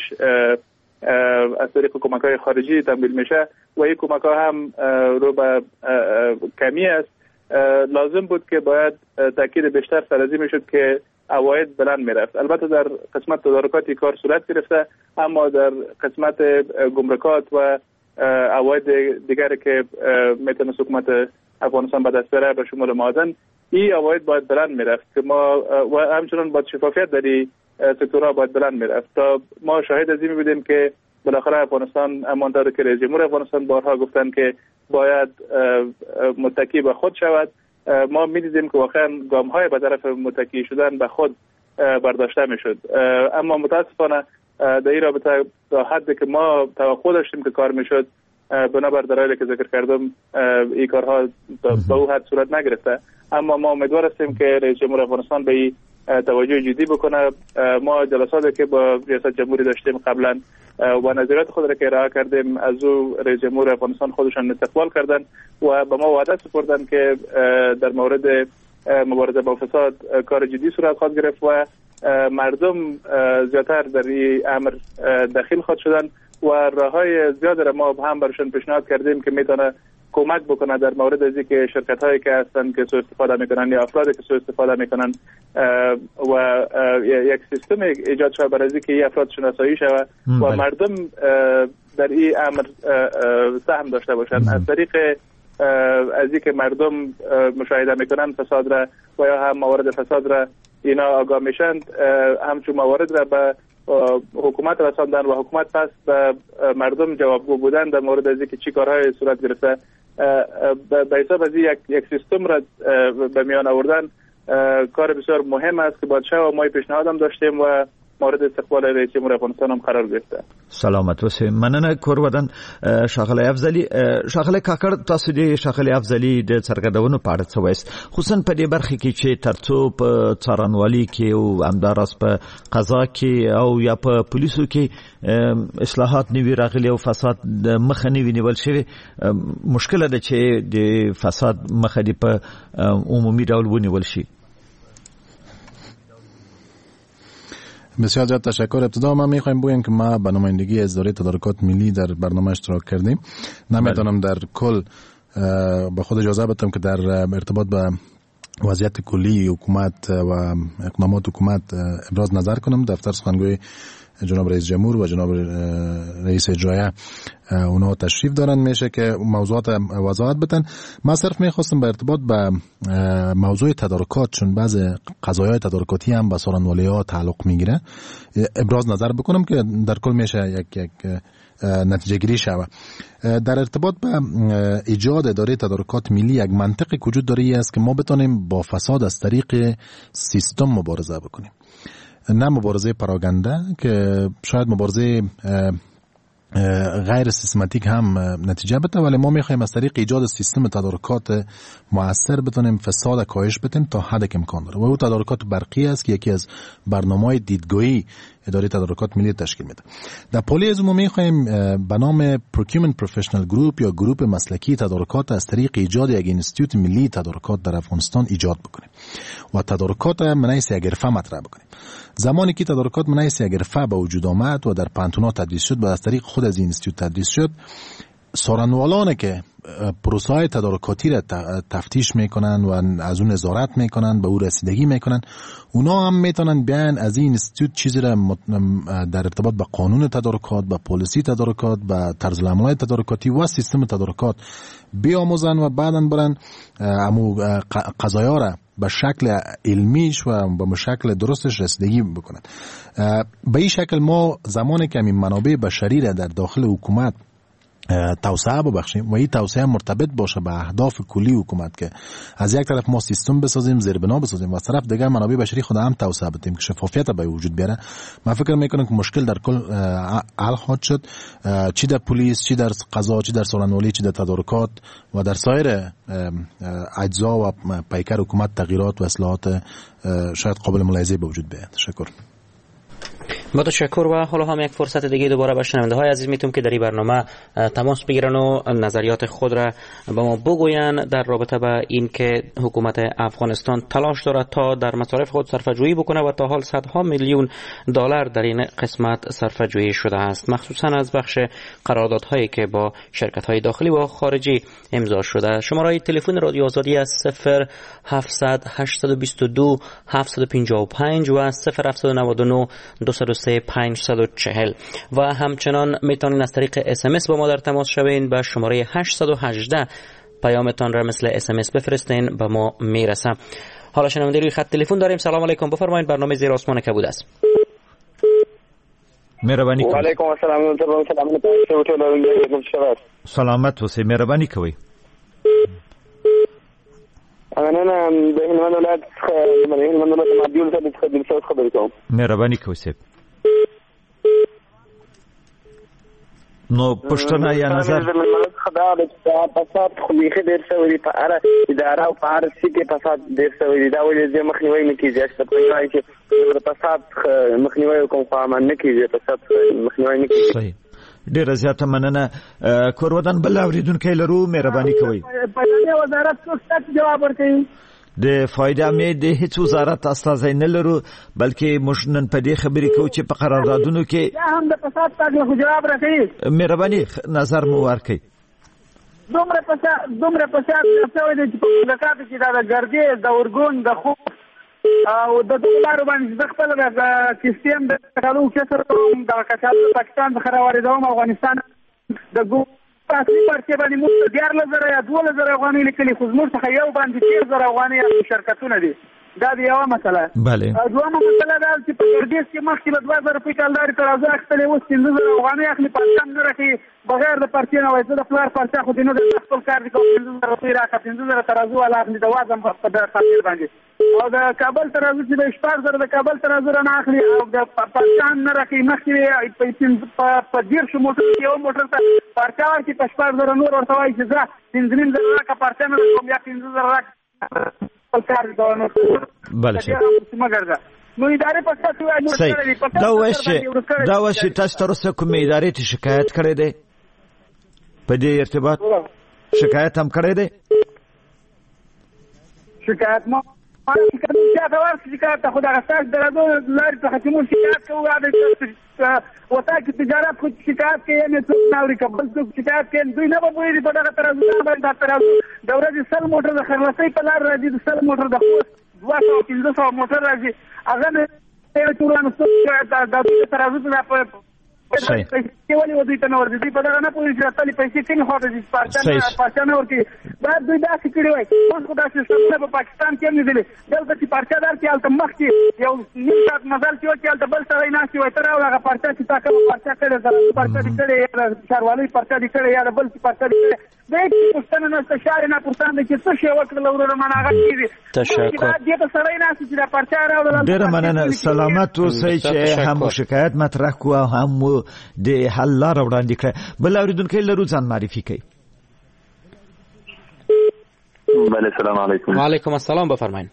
از طریق کمک‌های خارجی تمویل میشه و این کمک‌ها هم رو به کمی است. لازم بود که باید تاکید بیشتر سر از این میشد که عواید بلند میرفت. البته در قسمت تدارکاتی کار صورت گرفته اما در قسمت گمرکات و عواید دیگری که میتونه حکومت افغانستان به دست بره به شمول معادن این عواید باید بلند میرفت که ما و همچنان باید شفافیت در این سکتورها باید بلند میرفت تا ما شاهد از این میبودیم که بالاخره افغانستان همانطور که رئیس جمهور افغانستان بارها گفتن که باید متکی به خود شود ما میدیدیم که واقعا گام های به طرف متکی شدن به خود برداشته میشد اما متاسفانه در این رابطه تا حدی که ما توقع داشتیم که کار میشد بنابر دلایلی که ذکر کردم این کارها به او حد صورت نگرفته اما ما امیدوار هستیم که رئیس جمهور افغانستان به این توجه جدی بکنه. ما جلساتی که با ریاست جمهوری داشتیم قبلا و نظریات خود را که ارائه کردیم از او رئیس جمهور افغانستان خودشان استقبال کردن و به ما وعده سپردن که در مورد مبارزه با فساد کار جدی صورت خواهد گرفت و مردم زیادتر در این امر دخیل خواهد شدن و راههای زیاد را ما هم برشان پیشنهاد کردیم که میتونه کمک بکنه در مورد از اینکه شرکت هایی که هستن که سوء استفاده میکنن یا افرادی که سوء استفاده میکنن و یک سیستم ایجاد شود برای اینکه این افراد شناسایی شود و مردم در این امر سهم داشته باشن از طریق از اینکه مردم مشاهده میکنن فساد را و یا هم موارد فساد را اینا آگاه میشن همچون موارد را به حکومت رساندن و حکومت پس به مردم جوابگو بودن در مورد از اینکه چی کارهای صورت گرفته به حساب از یک یک سیستم را به میان آوردن کار بسیار مهم است که بادشاه و ما پیشنهاد هم داشتیم و مورد استقبال رئیس جمهور افغانستان هم قرار گرفته. سلامت اوسئ. مننه کورودن ښاغلی افضلي. ښاغلی کاکړ تاسو د ښاغلی افضلي د څرګندونو په اړه څه وایست خصوصا په دې برخه کې چې ترڅو په څارنوالي کې او همداراز په قضا کې او یا په پولیسو کې اصلاحات نوي راغلي او فساد مخه نوي نیول شوی مشکل ده چې د فساد مخه دی په عمومي ډول ونیول شي. بسیار زیاد تشکر. ابتدا ما میخوایم بگیم که ما به نمایندگی از اداره تدارکات ملی در برنامه اشتراک کردیم. نمیتونم در کل به خود اجازه بدم که در ارتباط به وضعیت کلی حکومت و اقدامات حکومت ابراز نظر کنم. دفتر سخنگوی جناب رئیس جمهور و جناب رئیس اجرایه اونا تشریف دارن میشه که موضوعات وضاحت بدن. من صرف میخواستم به ارتباط به موضوع تدارکات چون بعض قضایای تدارکاتی هم به سارنوالی ها تعلق میگیره ابراز نظر بکنم که در کل میشه یک یک نتیجه گیری شوه. در ارتباط به ایجاد اداره تدارکات ملی یک منطقی وجود داره ای است که ما بتونیم با فساد از طریق سیستم مبارزه بکنیم، نه مبارزه پراگنده که شاید مبارزه غیر سیستماتیک هم نتیجه بده، ولی ما میخوایم از طریق ایجاد سیستم تدارکات مؤثر بتونیم فساد کاهش بدیم تا حد که امکان داره و او تدارکات برقی است که یکی از برنامه‌های دیدگاهی اداره تدارکات ملی تشکیل میده. در پلیس ما میخوایم به نام Procurement Professional Group یا گروپ مسلکی تدارکات از طریق ایجاد یک اینستیتوت ملی تدارکات در افغانستان ایجاد بکنیم و تدارکات منیس یک حرفه مطرح بکنیم. زمانی که تدارکات منیس یک حرفه به وجود آمد و در پانتونا تدریس شد و از طریق خود از این اینستیتوت تدریس شد، سارنوالان که پروسه های تدارکاتی را تفتیش میکنن و از اون نظارت میکنن، به او رسیدگی میکنن، اونا هم میتونن بیان از این اینستیتوت چیزی را در ارتباط با قانون تدارکات، با پالیسی تدارکات، با طرز العمل تدارکاتی و سیستم تدارکات بیاموزن و بعداً برن امو قضایا را به شکل علمیش و به شکل درستش رسیدگی بکنن. به این شکل ما زمانی که این منابع بشری را در داخل حکومت توسعه ببخشیم و این توسعه مرتبط باشه به اهداف کلی حکومت که از یک طرف ما سیستم بسازیم، زیربنا بسازیم و از طرف دیگه منابع بشری خود هم توسعه بدیم که شفافیت به وجود بیاره، من فکر میکنم که مشکل در کل حل خواهد شد، چی در پلیس، چی در قضا، چی در سارنوالی، چی در تدارکات و در سایر اجزا و پیکر حکومت تغییرات و اصلاحات شاید قابل ملاحظه به وجود بیاد. تشکر. با تشکر و حالا هم یک فرصت دیگه دوباره به شنونده های عزیز میتونم که در این برنامه تماس بگیرن و نظریات خود را به ما بگوین در رابطه با این که حکومت افغانستان تلاش دارد تا در مصارف خود صرفه‌جویی بکنه و تا حال صدها میلیون دلار در این قسمت صرفه‌جویی شده است، مخصوصا از بخش قراردادهایی که با شرکت‌های داخلی و خارجی امضا شده. شماره تلفن رادیو آزادی از صفر هفتصد هشتصد و بیست و دو هفتصد و پنجاه و پنج و صفر هفتصد و نود و نه دویست و سه پنجصد و چهل و همچنان میتونین از طریق اس ام اس با ما در تماس شوین. به شماره هشتصد و هجده پیامتان را مثل اس ام اس بفرستین، به ما میرسه. حالا شنونده روی خط تلفن داریم. سلام علیکم، بفرمایید، برنامه زیر آسمان کبود است. مهربانی کوئ. وعلیکم السلام. سلام. سلامت اوسئ. مهربانی کوئ. انا د هلمند ولایت څخه د هلمند ولایت مادیول څخه د دلسوز خبرې کوم. مهرباني کوئ صاحب. نو پښتنه یا نظر خدا د فساد خو میخه ډیر شوی په اړه اداره او په اړه چې فساد ډیر شوی دا ولې د مخنیوي نه کیږي چې په یوه کې د فساد مخنیوي کوم قانون نه کیږي، فساد مخنیوي نه کیږي. صحیح. ډیره زیاته مننه. کورودان بل اوریدونکو لرو، مهرباني کوئ. په دې وزارت څه جواب ورکړي؟ د فایده مې د هیڅ وزارت استازی نه لرو، بلکې موږ نن په دې خبرې کوو چې په قراردادونو کې دا هم د فساد په اړه جواب راکړي. مهرباني نظر مو ورکړئ. دومره فساد دومره فساد شوی دی چې په مملکت کې دا د ګردې د اورګون د خو او د دې لارو باندې د خپل د سیستم د کارو کسر د کچالو پاکستان څخه راوړیدوم افغانستان د ګو اصلي پارچې باندې موږ دیار لزر یا دوه لزر افغاني لیکلي خو موږ څخه یو باندې تیر زر افغاني شرکتونه دي. دا دی یو مسله. بله. دوه مسله دا چې په ګردیس کې مخکې له دوه زره په کال تر ازه اخلي اوس پنځه زره افغاني اخلي پاکستان نه راکړي بغیر د پارچې نه وایي د فلار پارچې خو دینه د خپل کار دي کوم پنځه زره په راکړي پنځه زره ترازو ولا اخلي د وازم په خاطر باندې او د کابل ترازو چې د شپږ زره د کابل ترازو نه اخلي او د پاکستان نه راکړي مخکې په ډیر شو موټر یو موټر ته پارچې ورکړي په شپږ زره نور ورته وایي چې زه پنځه نیم زره راکړه پارچې نه کوم یا پنځه زره راکړه بله شه. نو ادارې په څه وایي دا وشه دا وشه تاسو تر اوسه کوم ادارې ته شکایت کړی دی؟ په دې ارتباط شکایت هم کړی دی؟ شکایت ما شکایت ورکړ شکایت خو دا غساس درادو لارې څخه چې موږ شکایت کوو دا وتا کې تجارت خو شکایت کوي نه څوک ناوړي کبل څوک شکایت کوي دوی نه به وایي په دغه ترازو باندې دا ترازو د ورځې سل موټر د خرلاسۍ په لار راځي د سل موټر د خوست دوه سوه پنځه سوه موټر راځي هغه نه ټولانو څوک د دوی ترازو نه په صحیح. کې ولې ودی ته نور دي په دغه نه پوهیږي چې تاسو پیسې کله هوته دي پارچانه پارچانه ورته دا دوی دا سکړي وای اوس خو دا سیستم په پاکستان کې نه دي دلته چې پارچا دار کې الته مخ کې یو نیم ساعت مزل چې وکړي الته بل سره نه شي وای تر هغه پارچا چې تاکه پارچا کړي زره پارچا دي کړي یا چاروالي پارچا دي کړي یا بل چې پارچا دي کړي دا چې پښتنه نه ستشاره نه پښتنه د کې څه شی وکړل ورونه مناغه کیږي تشکر. دا دې ته سره نه چې دا پارچا راوړل. ډیره مننه. سلامت اوسئ چې هم شکایت مطرح کوو هم ستونزو د حل لار وړاندې کړه. بل اوریدونکو لرو ځان معرفي کوي. بله سلام علیکم. و علیکم السلام بفرمایید.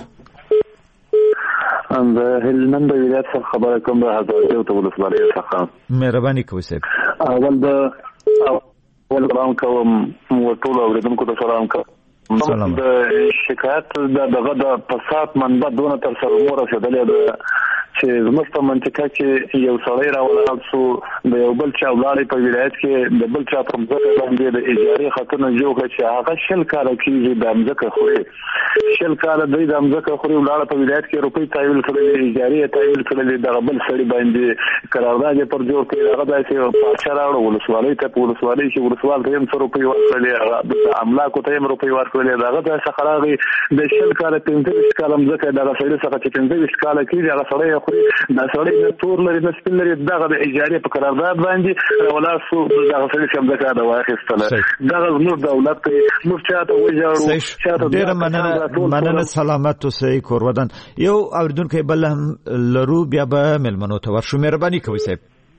د هلمند ولایت څخه خبره کوم د هزاره ته ولسوالۍ څخه. مهرباني کوئ صاحب. اول د اول سلام کوم او ټول اوریدونکو ته سلام کوم. سلام. د شکایت د دغه د فساد منبع دونه تر سره مو رسیدلې ده چې زموږ په منطقه کې یو سړی راولاړ شو د یو بل چا ولاړې په ولایت کې د بل چا په ځمکه باندې د اجارې خطونه جوړ کړ چې هغه شل کاله کېږي د ځمکه خوري شل کاله دوی د ځمکه خوري ولاړ په ولایت کې روپۍ تحویل کړلې اجارې تحویل کړلې د بل سړي باندې قرارداد پر جوړ کړی هغه داسې پاچا راوړ ولسوالۍ ته په ولسوالۍ کې ولسوال ته هم څو روپۍ ورکړلې هغه د املاکو ته هم روپۍ ورکړلې هغه د سخراغي د شل کاله پنځه کاله ځمکه د سړي څخه چې پنځه کاله کېږي هغه سړی دا سړی د تور لري د سپین لري دغه د اجارې په قرارداد باندې ولا سو دغه سړي څخه دغه د واخیستله دغه نور دولت کې نور چاته وځاړو چاته ډیر مننه مننه سلامت اوسئ کورودان. یو اوریدونکو بل هم لرو بیا به ملمنو ته ورشو. مهرباني کوئ صاحب.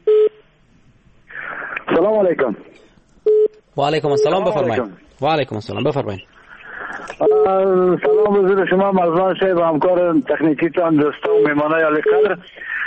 سلام علیکم. و علیکم السلام بفرمایید. و علیکم السلام بفرمایید. سلام وزیر شما مرزبان صاحب همکار تکنیکی تان دوستا و میمانای علی قدر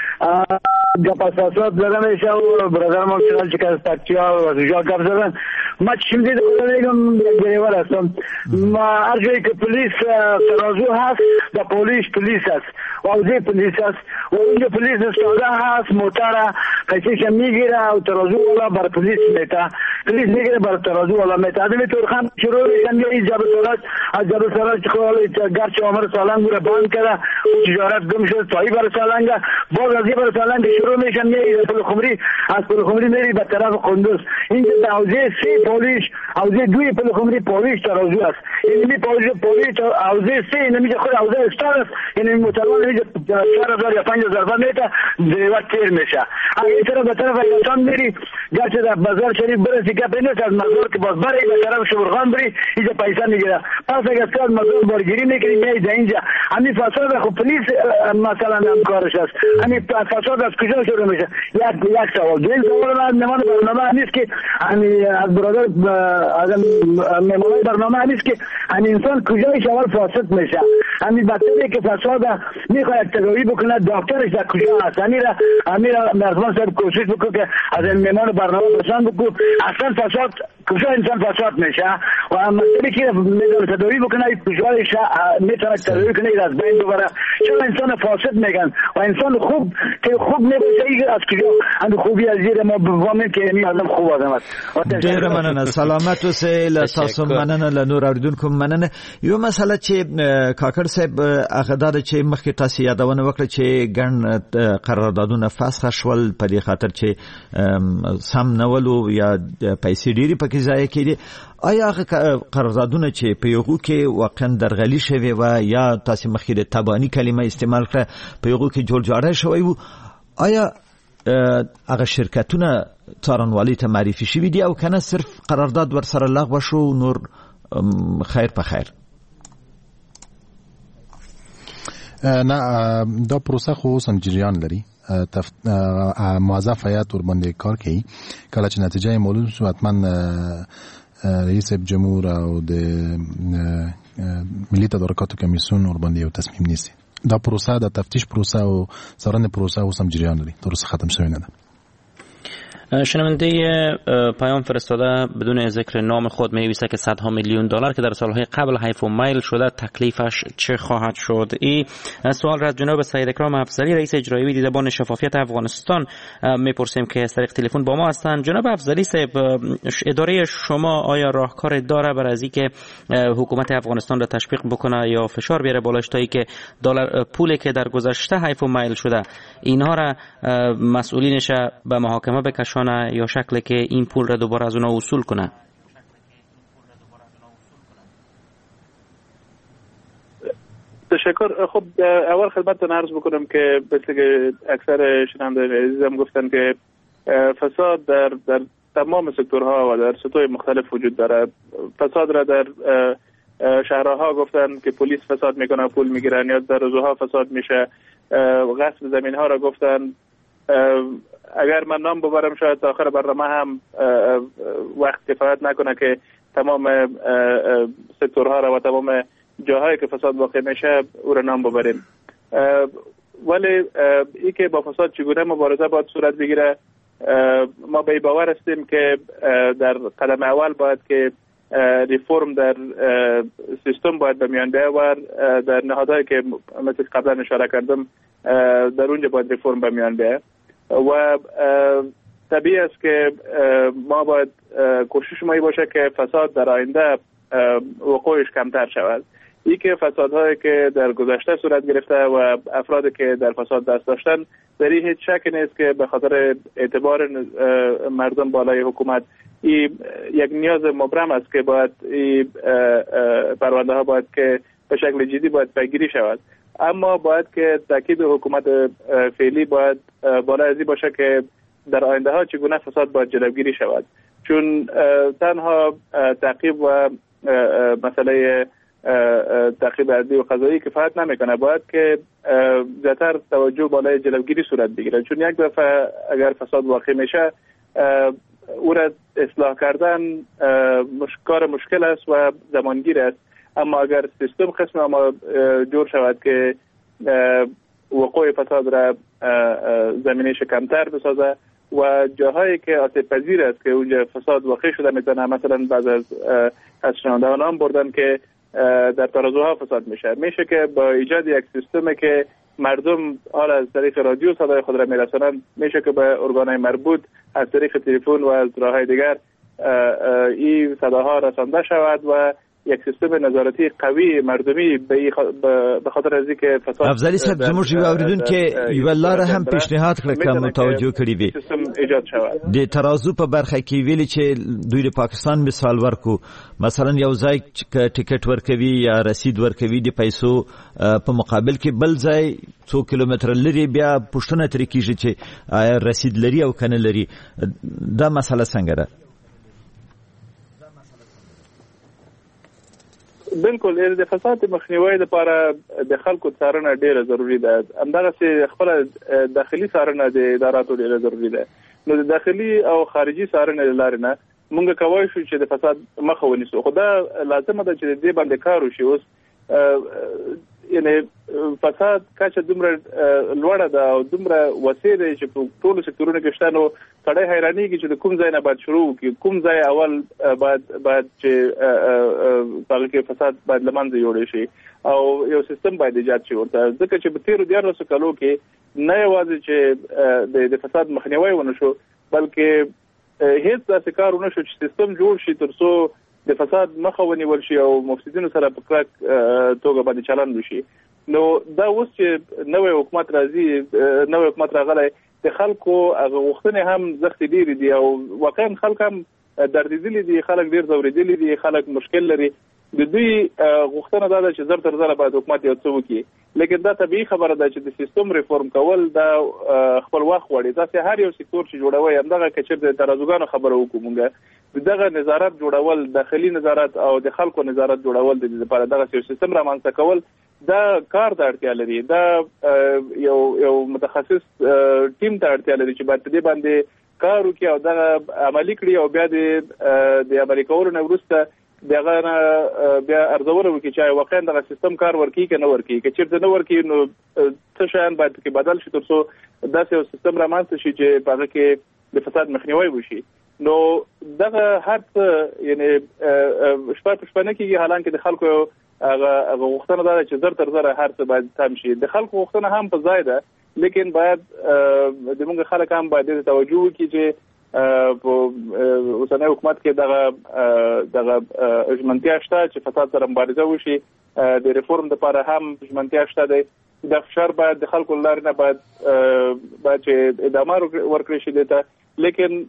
گپ اساسات زدن میشه و برادر ما چنان که از تکتیا و از اجا گپ زدن ما چیم دید خودم یک گریور هستم. ما هر جایی که پلیس ترازو هست دا پولیس پلیس هست و اوزی پلیس هست و اونجا پلیس استاده هست موتر قیسیش میگیره و ترازو والا بر پلیس میتا پلیس میگیره بر ترازو والا میتا آدمی تورخان شروع میشن یه جاب سراج از جاب سراج گرچه عمر سالنگ رو بند کرده و تجارت گم شد تایی بر سالنگ باز از یه بر سالنگ شروع میشن میری پل خمری از پل خمری میری به طرف قندوز اینجا در حوزه سی پولیس حوزه دوی پل خمری پولیس ترازو است اینمی پولیس پولیس حوزه سی اینمی خود حوزه استار است اینمی متوان اینجا چهار هزار یا پنج هزار میتا دیوار تیر میشه این طرف به طرف ایلاتان میری گرچه در بازار شریف برسی که پینست از مزار که باز بری به طرف شبرخان بری اینجا پیسه میگیره پس اگر سال مزار بارگیری میکنی میده اینجا همین فساد خب پلیس مثلا هم کارش است همین فساد از کجا شروع میشه یک یک سوال دوین سوال من نمان برنامه نیست که همین از برادر از مهمانای برنامه نیست که همین انسان کجای شوال فاسد میشه همین بطری که فساد میخواد تداوی بکنه دکترش در کجا هست همین را همین را مرزبان صاحب کوشش بکنه که از مهمان برنامه پسند بکنه اصلا فساد کجا انسان فساد میشه و مسئله که میدونه تداوی بکنه کجایش میتونه تداوی کنه از بین ببره چون انسان فاسد میگن و انسان خوب که خوب نباشه از کجا اند خوبی از زیر ما بفهمیم که این آدم خوب آدم است. ډیر مننه سلامت اوسئ له تاسو مننه له نور اوریدونکو مننه. یو مسله چې کاکړ صاحب هغه دا چې مخکې تاسو یادونه وکړه چې ګڼ قراردادونه فسخ شول په دې خاطر چې سم نولو یا پیسې ډېری پکې ضایع کېدې. آیا هغه قراردادونه چې په یوغو کې واقعا درغلي شوی و یا تاسو مخکې د تبانی کلمه استعمال کړه په یوغو کې جوړ جاړه شوی وو آیا هغه شرکتونه څارنوالۍ ته معرفي شوي دي او کنه صرف قرارداد ورسره لغوه شو نور خیر په خیر؟ نه دا پروسه خو اوس هم جریان لري موظف هیئت ورباندې کار کوي کله چې نتیجه معلوم شو حتما رئیس جمهور او د ملي تدارکاتو کمیسیون ورباندې یو تصمیم نیسي. دا پروسه د تفتیش پروسه او څارنې پروسه اوس هم جریان لري تر اوسه ختم شوی نه ده. شنونده پیام فرستاده بدون ذکر نام خود می‌نویسه که صدها میلیون دلار که در سالهای قبل حیف و میل شده تکلیفش چه خواهد شد. این سوال را از جناب سید اکرام افضلی رئیس اجرایی دیدبان شفافیت افغانستان میپرسیم که از طریق تلفن با ما هستند. جناب افضلی صاحب اداره شما آیا راهکار داره برای از اینکه حکومت افغانستان را تشویق بکنه یا فشار بیاره بالاش تا اینکه دلار پولی که در گذشته حیف و میل شده اینها را مسئولینش به محاکمه بکشن یا شکلی که این پول را دوباره از اونا وصول کنه؟ تشکر. خب اول خدمتتون عرض بکنم که مثل که اکثر شنوندگان عزیزم گفتن که فساد در در تمام سکتورها و در سطوح مختلف وجود داره. فساد را در شهرها گفتن که پلیس فساد میکنه پول میگیرن یا در روزها فساد میشه. غصب زمین ها را گفتن اگر من نام ببرم شاید تا آخر برنامه هم وقت کفایت نکنه که تمام سکتورها را و تمام جاهایی که فساد واقع میشه او را نام ببریم. ولی ای که با فساد چگونه مبارزه باید صورت بگیره، ما به باور هستیم که در قدم اول باید که ریفورم در سیستم باید به میان بیاید و در نهادهایی که مثل قبلا اشاره کردم در اونجا باید ریفورم به میان بیاید و طبیعی است که ما باید کوشش ما باشه که فساد در آینده وقوعش کمتر شود. ای که فسادهایی که در گذشته صورت گرفته و افرادی که در فساد دست داشتن در این هیچ شک نیست که به خاطر اعتبار مردم بالای حکومت این یک نیاز مبرم است که باید این پرونده ها باید که به شکل جدی باید پیگیری شود. اما باید که تاکید حکومت فعلی باید بالای ازی باشه که در آینده ها چگونه فساد باید جلوگیری شود، چون تنها تعقیب و مسئله تعقیب عدلی و قضایی کفایت نمیکنه. باید که زیادتر توجه بالای جلوگیری صورت بگیره، چون یک دفعه اگر فساد واقع میشه او را اصلاح کردن کار مشکل است و زمانگیر است. اما اگر سیستم قسم ما جور شود که وقوع فساد را زمینش کمتر بسازه و جاهایی که آسیب پذیر است که اونجا فساد واقع شده میتونه، مثلا بعض از از شنوندگان هم بردن که در ترازوها فساد میشه میشه که با ایجاد یک سیستمی که مردم حال از طریق رادیو صدای خود را میرسانند، میشه که به ارگانهای مربوط از طریق تلفن و از راههای دیگر این صداها رسانده شود و یک سیستم نظارتی قوی مردمی به خاطر از اینکه فساد افضلی صاحب زموږ یو اوریدون کې یو لار هم پیشنهاد کړ کوم متوجه کړی وي سیستم ایجاد شود. د ترازو په برخه کې ویلي چې دوی د پاکستان مثال ورکو، مثلا یو ځای ټیکټ ورکوي یا رسید ورکوي د پیسو په مقابل کې بل ځای څو کیلومتر لري بیا پوښتنه ترې کیږي چې آیا رسید لري او کنه لري. دا مسله څنګه ده؟ بالکل د فساد مخنیوي لپاره د خلکو څارنه ډیره ضروری ده. همدغه چې خپل داخلي څارنه د اداراتو ډیره ضروری ده. نو د داخلي او خارجي څارنه لاره نه مونږ کوی شو چې د فساد مخه ونیسو. خو دا لازمه ده چې دې باندې کار وشي. اوس یعنی فساد کچه دومره لوړه ده او دومره وسیع ده چې په ټولو سکتورونو کې شته، نو سړی حیرانېږي چې د کوم ځای نه باید شروع وکړي، کوم ځای اول باید باید چې هغه کې فساد باید له منځه یوړی شي او یو سیستم باید ایجاد شي ورته. ځکه چې په تېرو دیارلسو کالو کې نه یوازې چې د فساد مخنیوی ونه شو، بلکې هیڅ داسې کار ونه شو چې سیستم جوړ شي تر څو د فساد مخه ونیول شي او مفسدینو سره په کلک توګه باندې چلند وشي. نو دا اوس چې نوې حکومت راځي، نوې حکومت راغلی، د خلکو هغه غوښتنې هم زښتې ډېرې دي او واقعا خلک هم دردېدلي دي، خلک ډېر ځورېدلي دي، خلک مشکل لري. د دوی غوښتنه دا ده چې زر تر زره باید حکومت یو څه وکړي، لیکن دا طبیعي خبره ده چې د سیستم ریفورم کول دا خپل وخت غواړي. داسې هر یو سکتور چې جوړوي، همدغه که چېرته د ترازوګانو خبره وکړو مونږ، دغه نظارت جوړول، داخلي نظارت او د خلکو نظارت جوړول د دې لپاره دغه یو سیستم رامنځته کول دا کار ته اړتیا لري. دا یو یو متخصص ټیم ته اړتیا لري چې باید په دې باندې کار وکړي او دغه عملي کړي او بیا د عملي کولو نه وروسته دغه بیا ارزونه وکړي چې واقعا دغه سیستم کار ورکړي که نه ورکړي. که چېرته نه ورکړي نو څه شیان باید پکې بدل شي تر څو داسې یو سیستم رامنځته شي چې په هغه کې د فساد مخنیوی وشي. نو دغه هر څه یعنی شپه په شپه نه کېږي، حالانکه د خلکو هغه غوښتنه ده چې زر تر زره هر څه باید تم شي. د خلکو غوښتنه هم په ځای ده، لیکن باید د موږ خلک هم باید دې توجه وکړي چې په اوسنۍ حکومت کې دغه دغه ژمنتیا شته چې فساد سره مبارزه وشي. د ریفورم لپاره هم ژمنتیا شته دی. د فشار باید د خلکو له لارې نه باید باید چې ادامه ورکړی شي دې ته، لیکن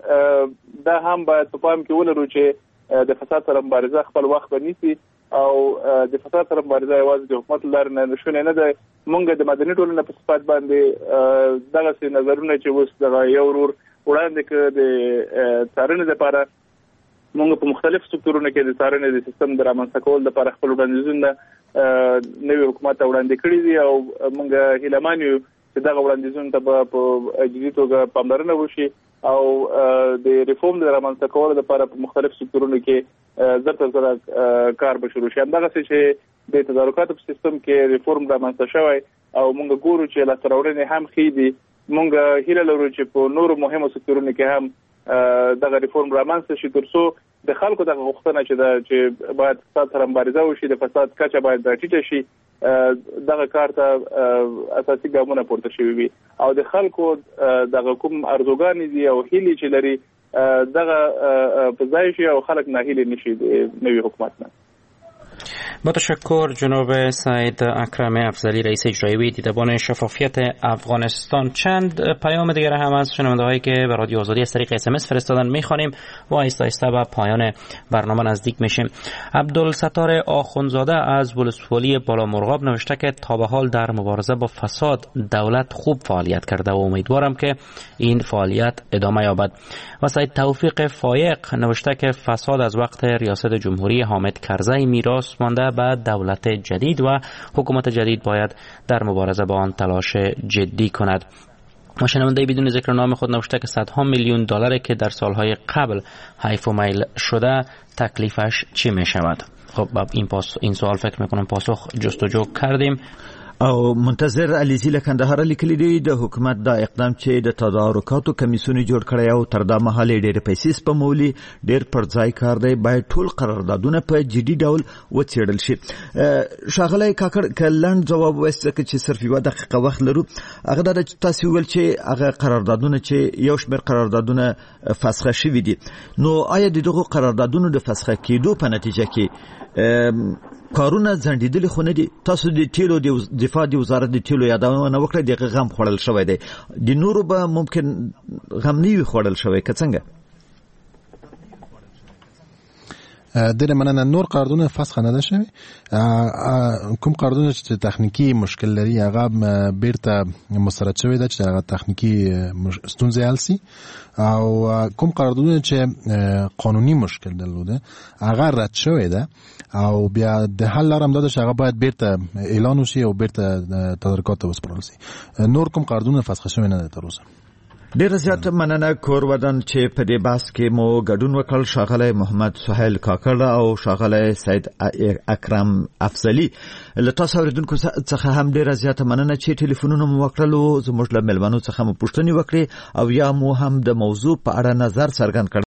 دا هم باید په پام کې ولرو چې د فساد سره مبارزه خپل وخت ونیسي او د فساد سره مبارزه یوازې د حکومت له لارې نه نشونې نه ده. مونږ د مدني ټولنې په صفت باندې دغسې نظرونه چې اوس دغه یو ورور وړاندې کړه د څارنې لپاره، مونږ په مختلفو سکتورونو کې د څارنې د سیستم د رامنځته کولو لپاره خپل وړاندیزونه نوي حکومت ته وړاندې کړي دي او مونږ هیله مان یو چې دغه وړاندیزونو ته په جدي توګه پاملرنه وشي او د ریفورم د رامنځته کولو لپاره په مختلف سکتورونو کې زر تر زر کار به شروع شي. همدغه چې د تدارکاتو په سیستم کې ریفورم رامنځته شوی او موږ ګورو چې لاسته راوړنې هم ښې دي. موږ هیله لرو چې په نورو مهمو سکتورونو کې هم دغه ریفورم رامنځته شي ترڅو د خلکو دغه غوښتنه چې دا چې باید فساد سره مبارزه وشي، د فساد کچه باید راټیټه شي، دغه کار ته اساسي ګامونه پورته شوي وي او د خلکو دغه کوم ارزوګانې دي او هیلې چې لري دغه په ځای شي او خلک ناهیلي نشي د نوي حکومت نه. با تشکر جناب سعید اکرم افضلی، رئیس اجرایی دیدبان شفافیت افغانستان. چند پیام دیگر هم از شنونده‌هایی که به رادیو آزادی از طریق اس ام اس فرستادن می‌خوانیم و آهسته آهسته به پایان برنامه نزدیک میشیم. عبدالستار آخوندزاده از ولسوالی بالا مرغاب نوشته که تا به حال در مبارزه با فساد دولت خوب فعالیت کرده و امیدوارم که این فعالیت ادامه یابد. و سید توفیق فایق نوشته که فساد از وقت ریاست جمهوری حامد کرزی میراث مانده به دولت جدید و حکومت جدید باید در مبارزه با آن تلاش جدی کند. و شنونده بدون ذکر نام خود نوشته که صدها میلیون دلاری که در سالهای قبل حیف و میل شده تکلیفش چی می شود؟ خب این پاس این سوال فکر میکنم پاسخ جستجو کردیم. او منتظر علیزی له کندهار لیکلی دی د حکومت دا اقدام چې د تدارکاتو کمیسیون جوړ کړی او تر دا مهاله ډېر پیسې سپمولي ډېر پرځای کار دی باید ټول قراردادونه په جدي ډول وڅېړل شي. شاغلی کاکړ کلند جواب وایسته چې صرف یو دقیقه وخت لرو. هغه د تاسو ویل چې هغه قراردادونه چې یو شمېر قراردادونه فسخه شوي دي، نو آیا دغه قراردادونو د فسخه کېدو په نتیجه کې کارونه ځنډېدلي خو نه دي؟ تاسو د تیلو د دفاع د وزارت د تیلو یادونه وکړه، دغه غم خوړل شوی دی، د نورو به ممکن غم نه وي خوړل شوی که څنګه؟ ډېره مننه. نور قراردادونه فسخ نه ده شوي. کوم قراردادونه چې تخنیکی مشکل لري هغه بیرته مسترد شوی ده چې هغه تخنیکی ستونزې حل سي، او کوم قراردادونه چې قانوني مشکل درلوده هغه رد شوی ده او بیا د حل لاره هم دا ده چې هغه باید بیرته اعلان وشي او بیرته تدارکات ته وسپارل سي. نور کوم قراردادونه فسخ شوی نه ده تر اوسه. ډېر زیات مننه کور ودان چې په دې بحث کې مو ګډون وکړ. ښاغلی محمد سهیل کاکړ او ښاغلی سید اکرم افضلي. له تاسو اورېدونکو څخه هم ډېره زیاته مننه چې ټلیفونونه مو وکړلو، زموږ له میلمنو څخه مو پوښتنې وکړې او یا مو هم د موضوع په اړه نظر څرګند کړ.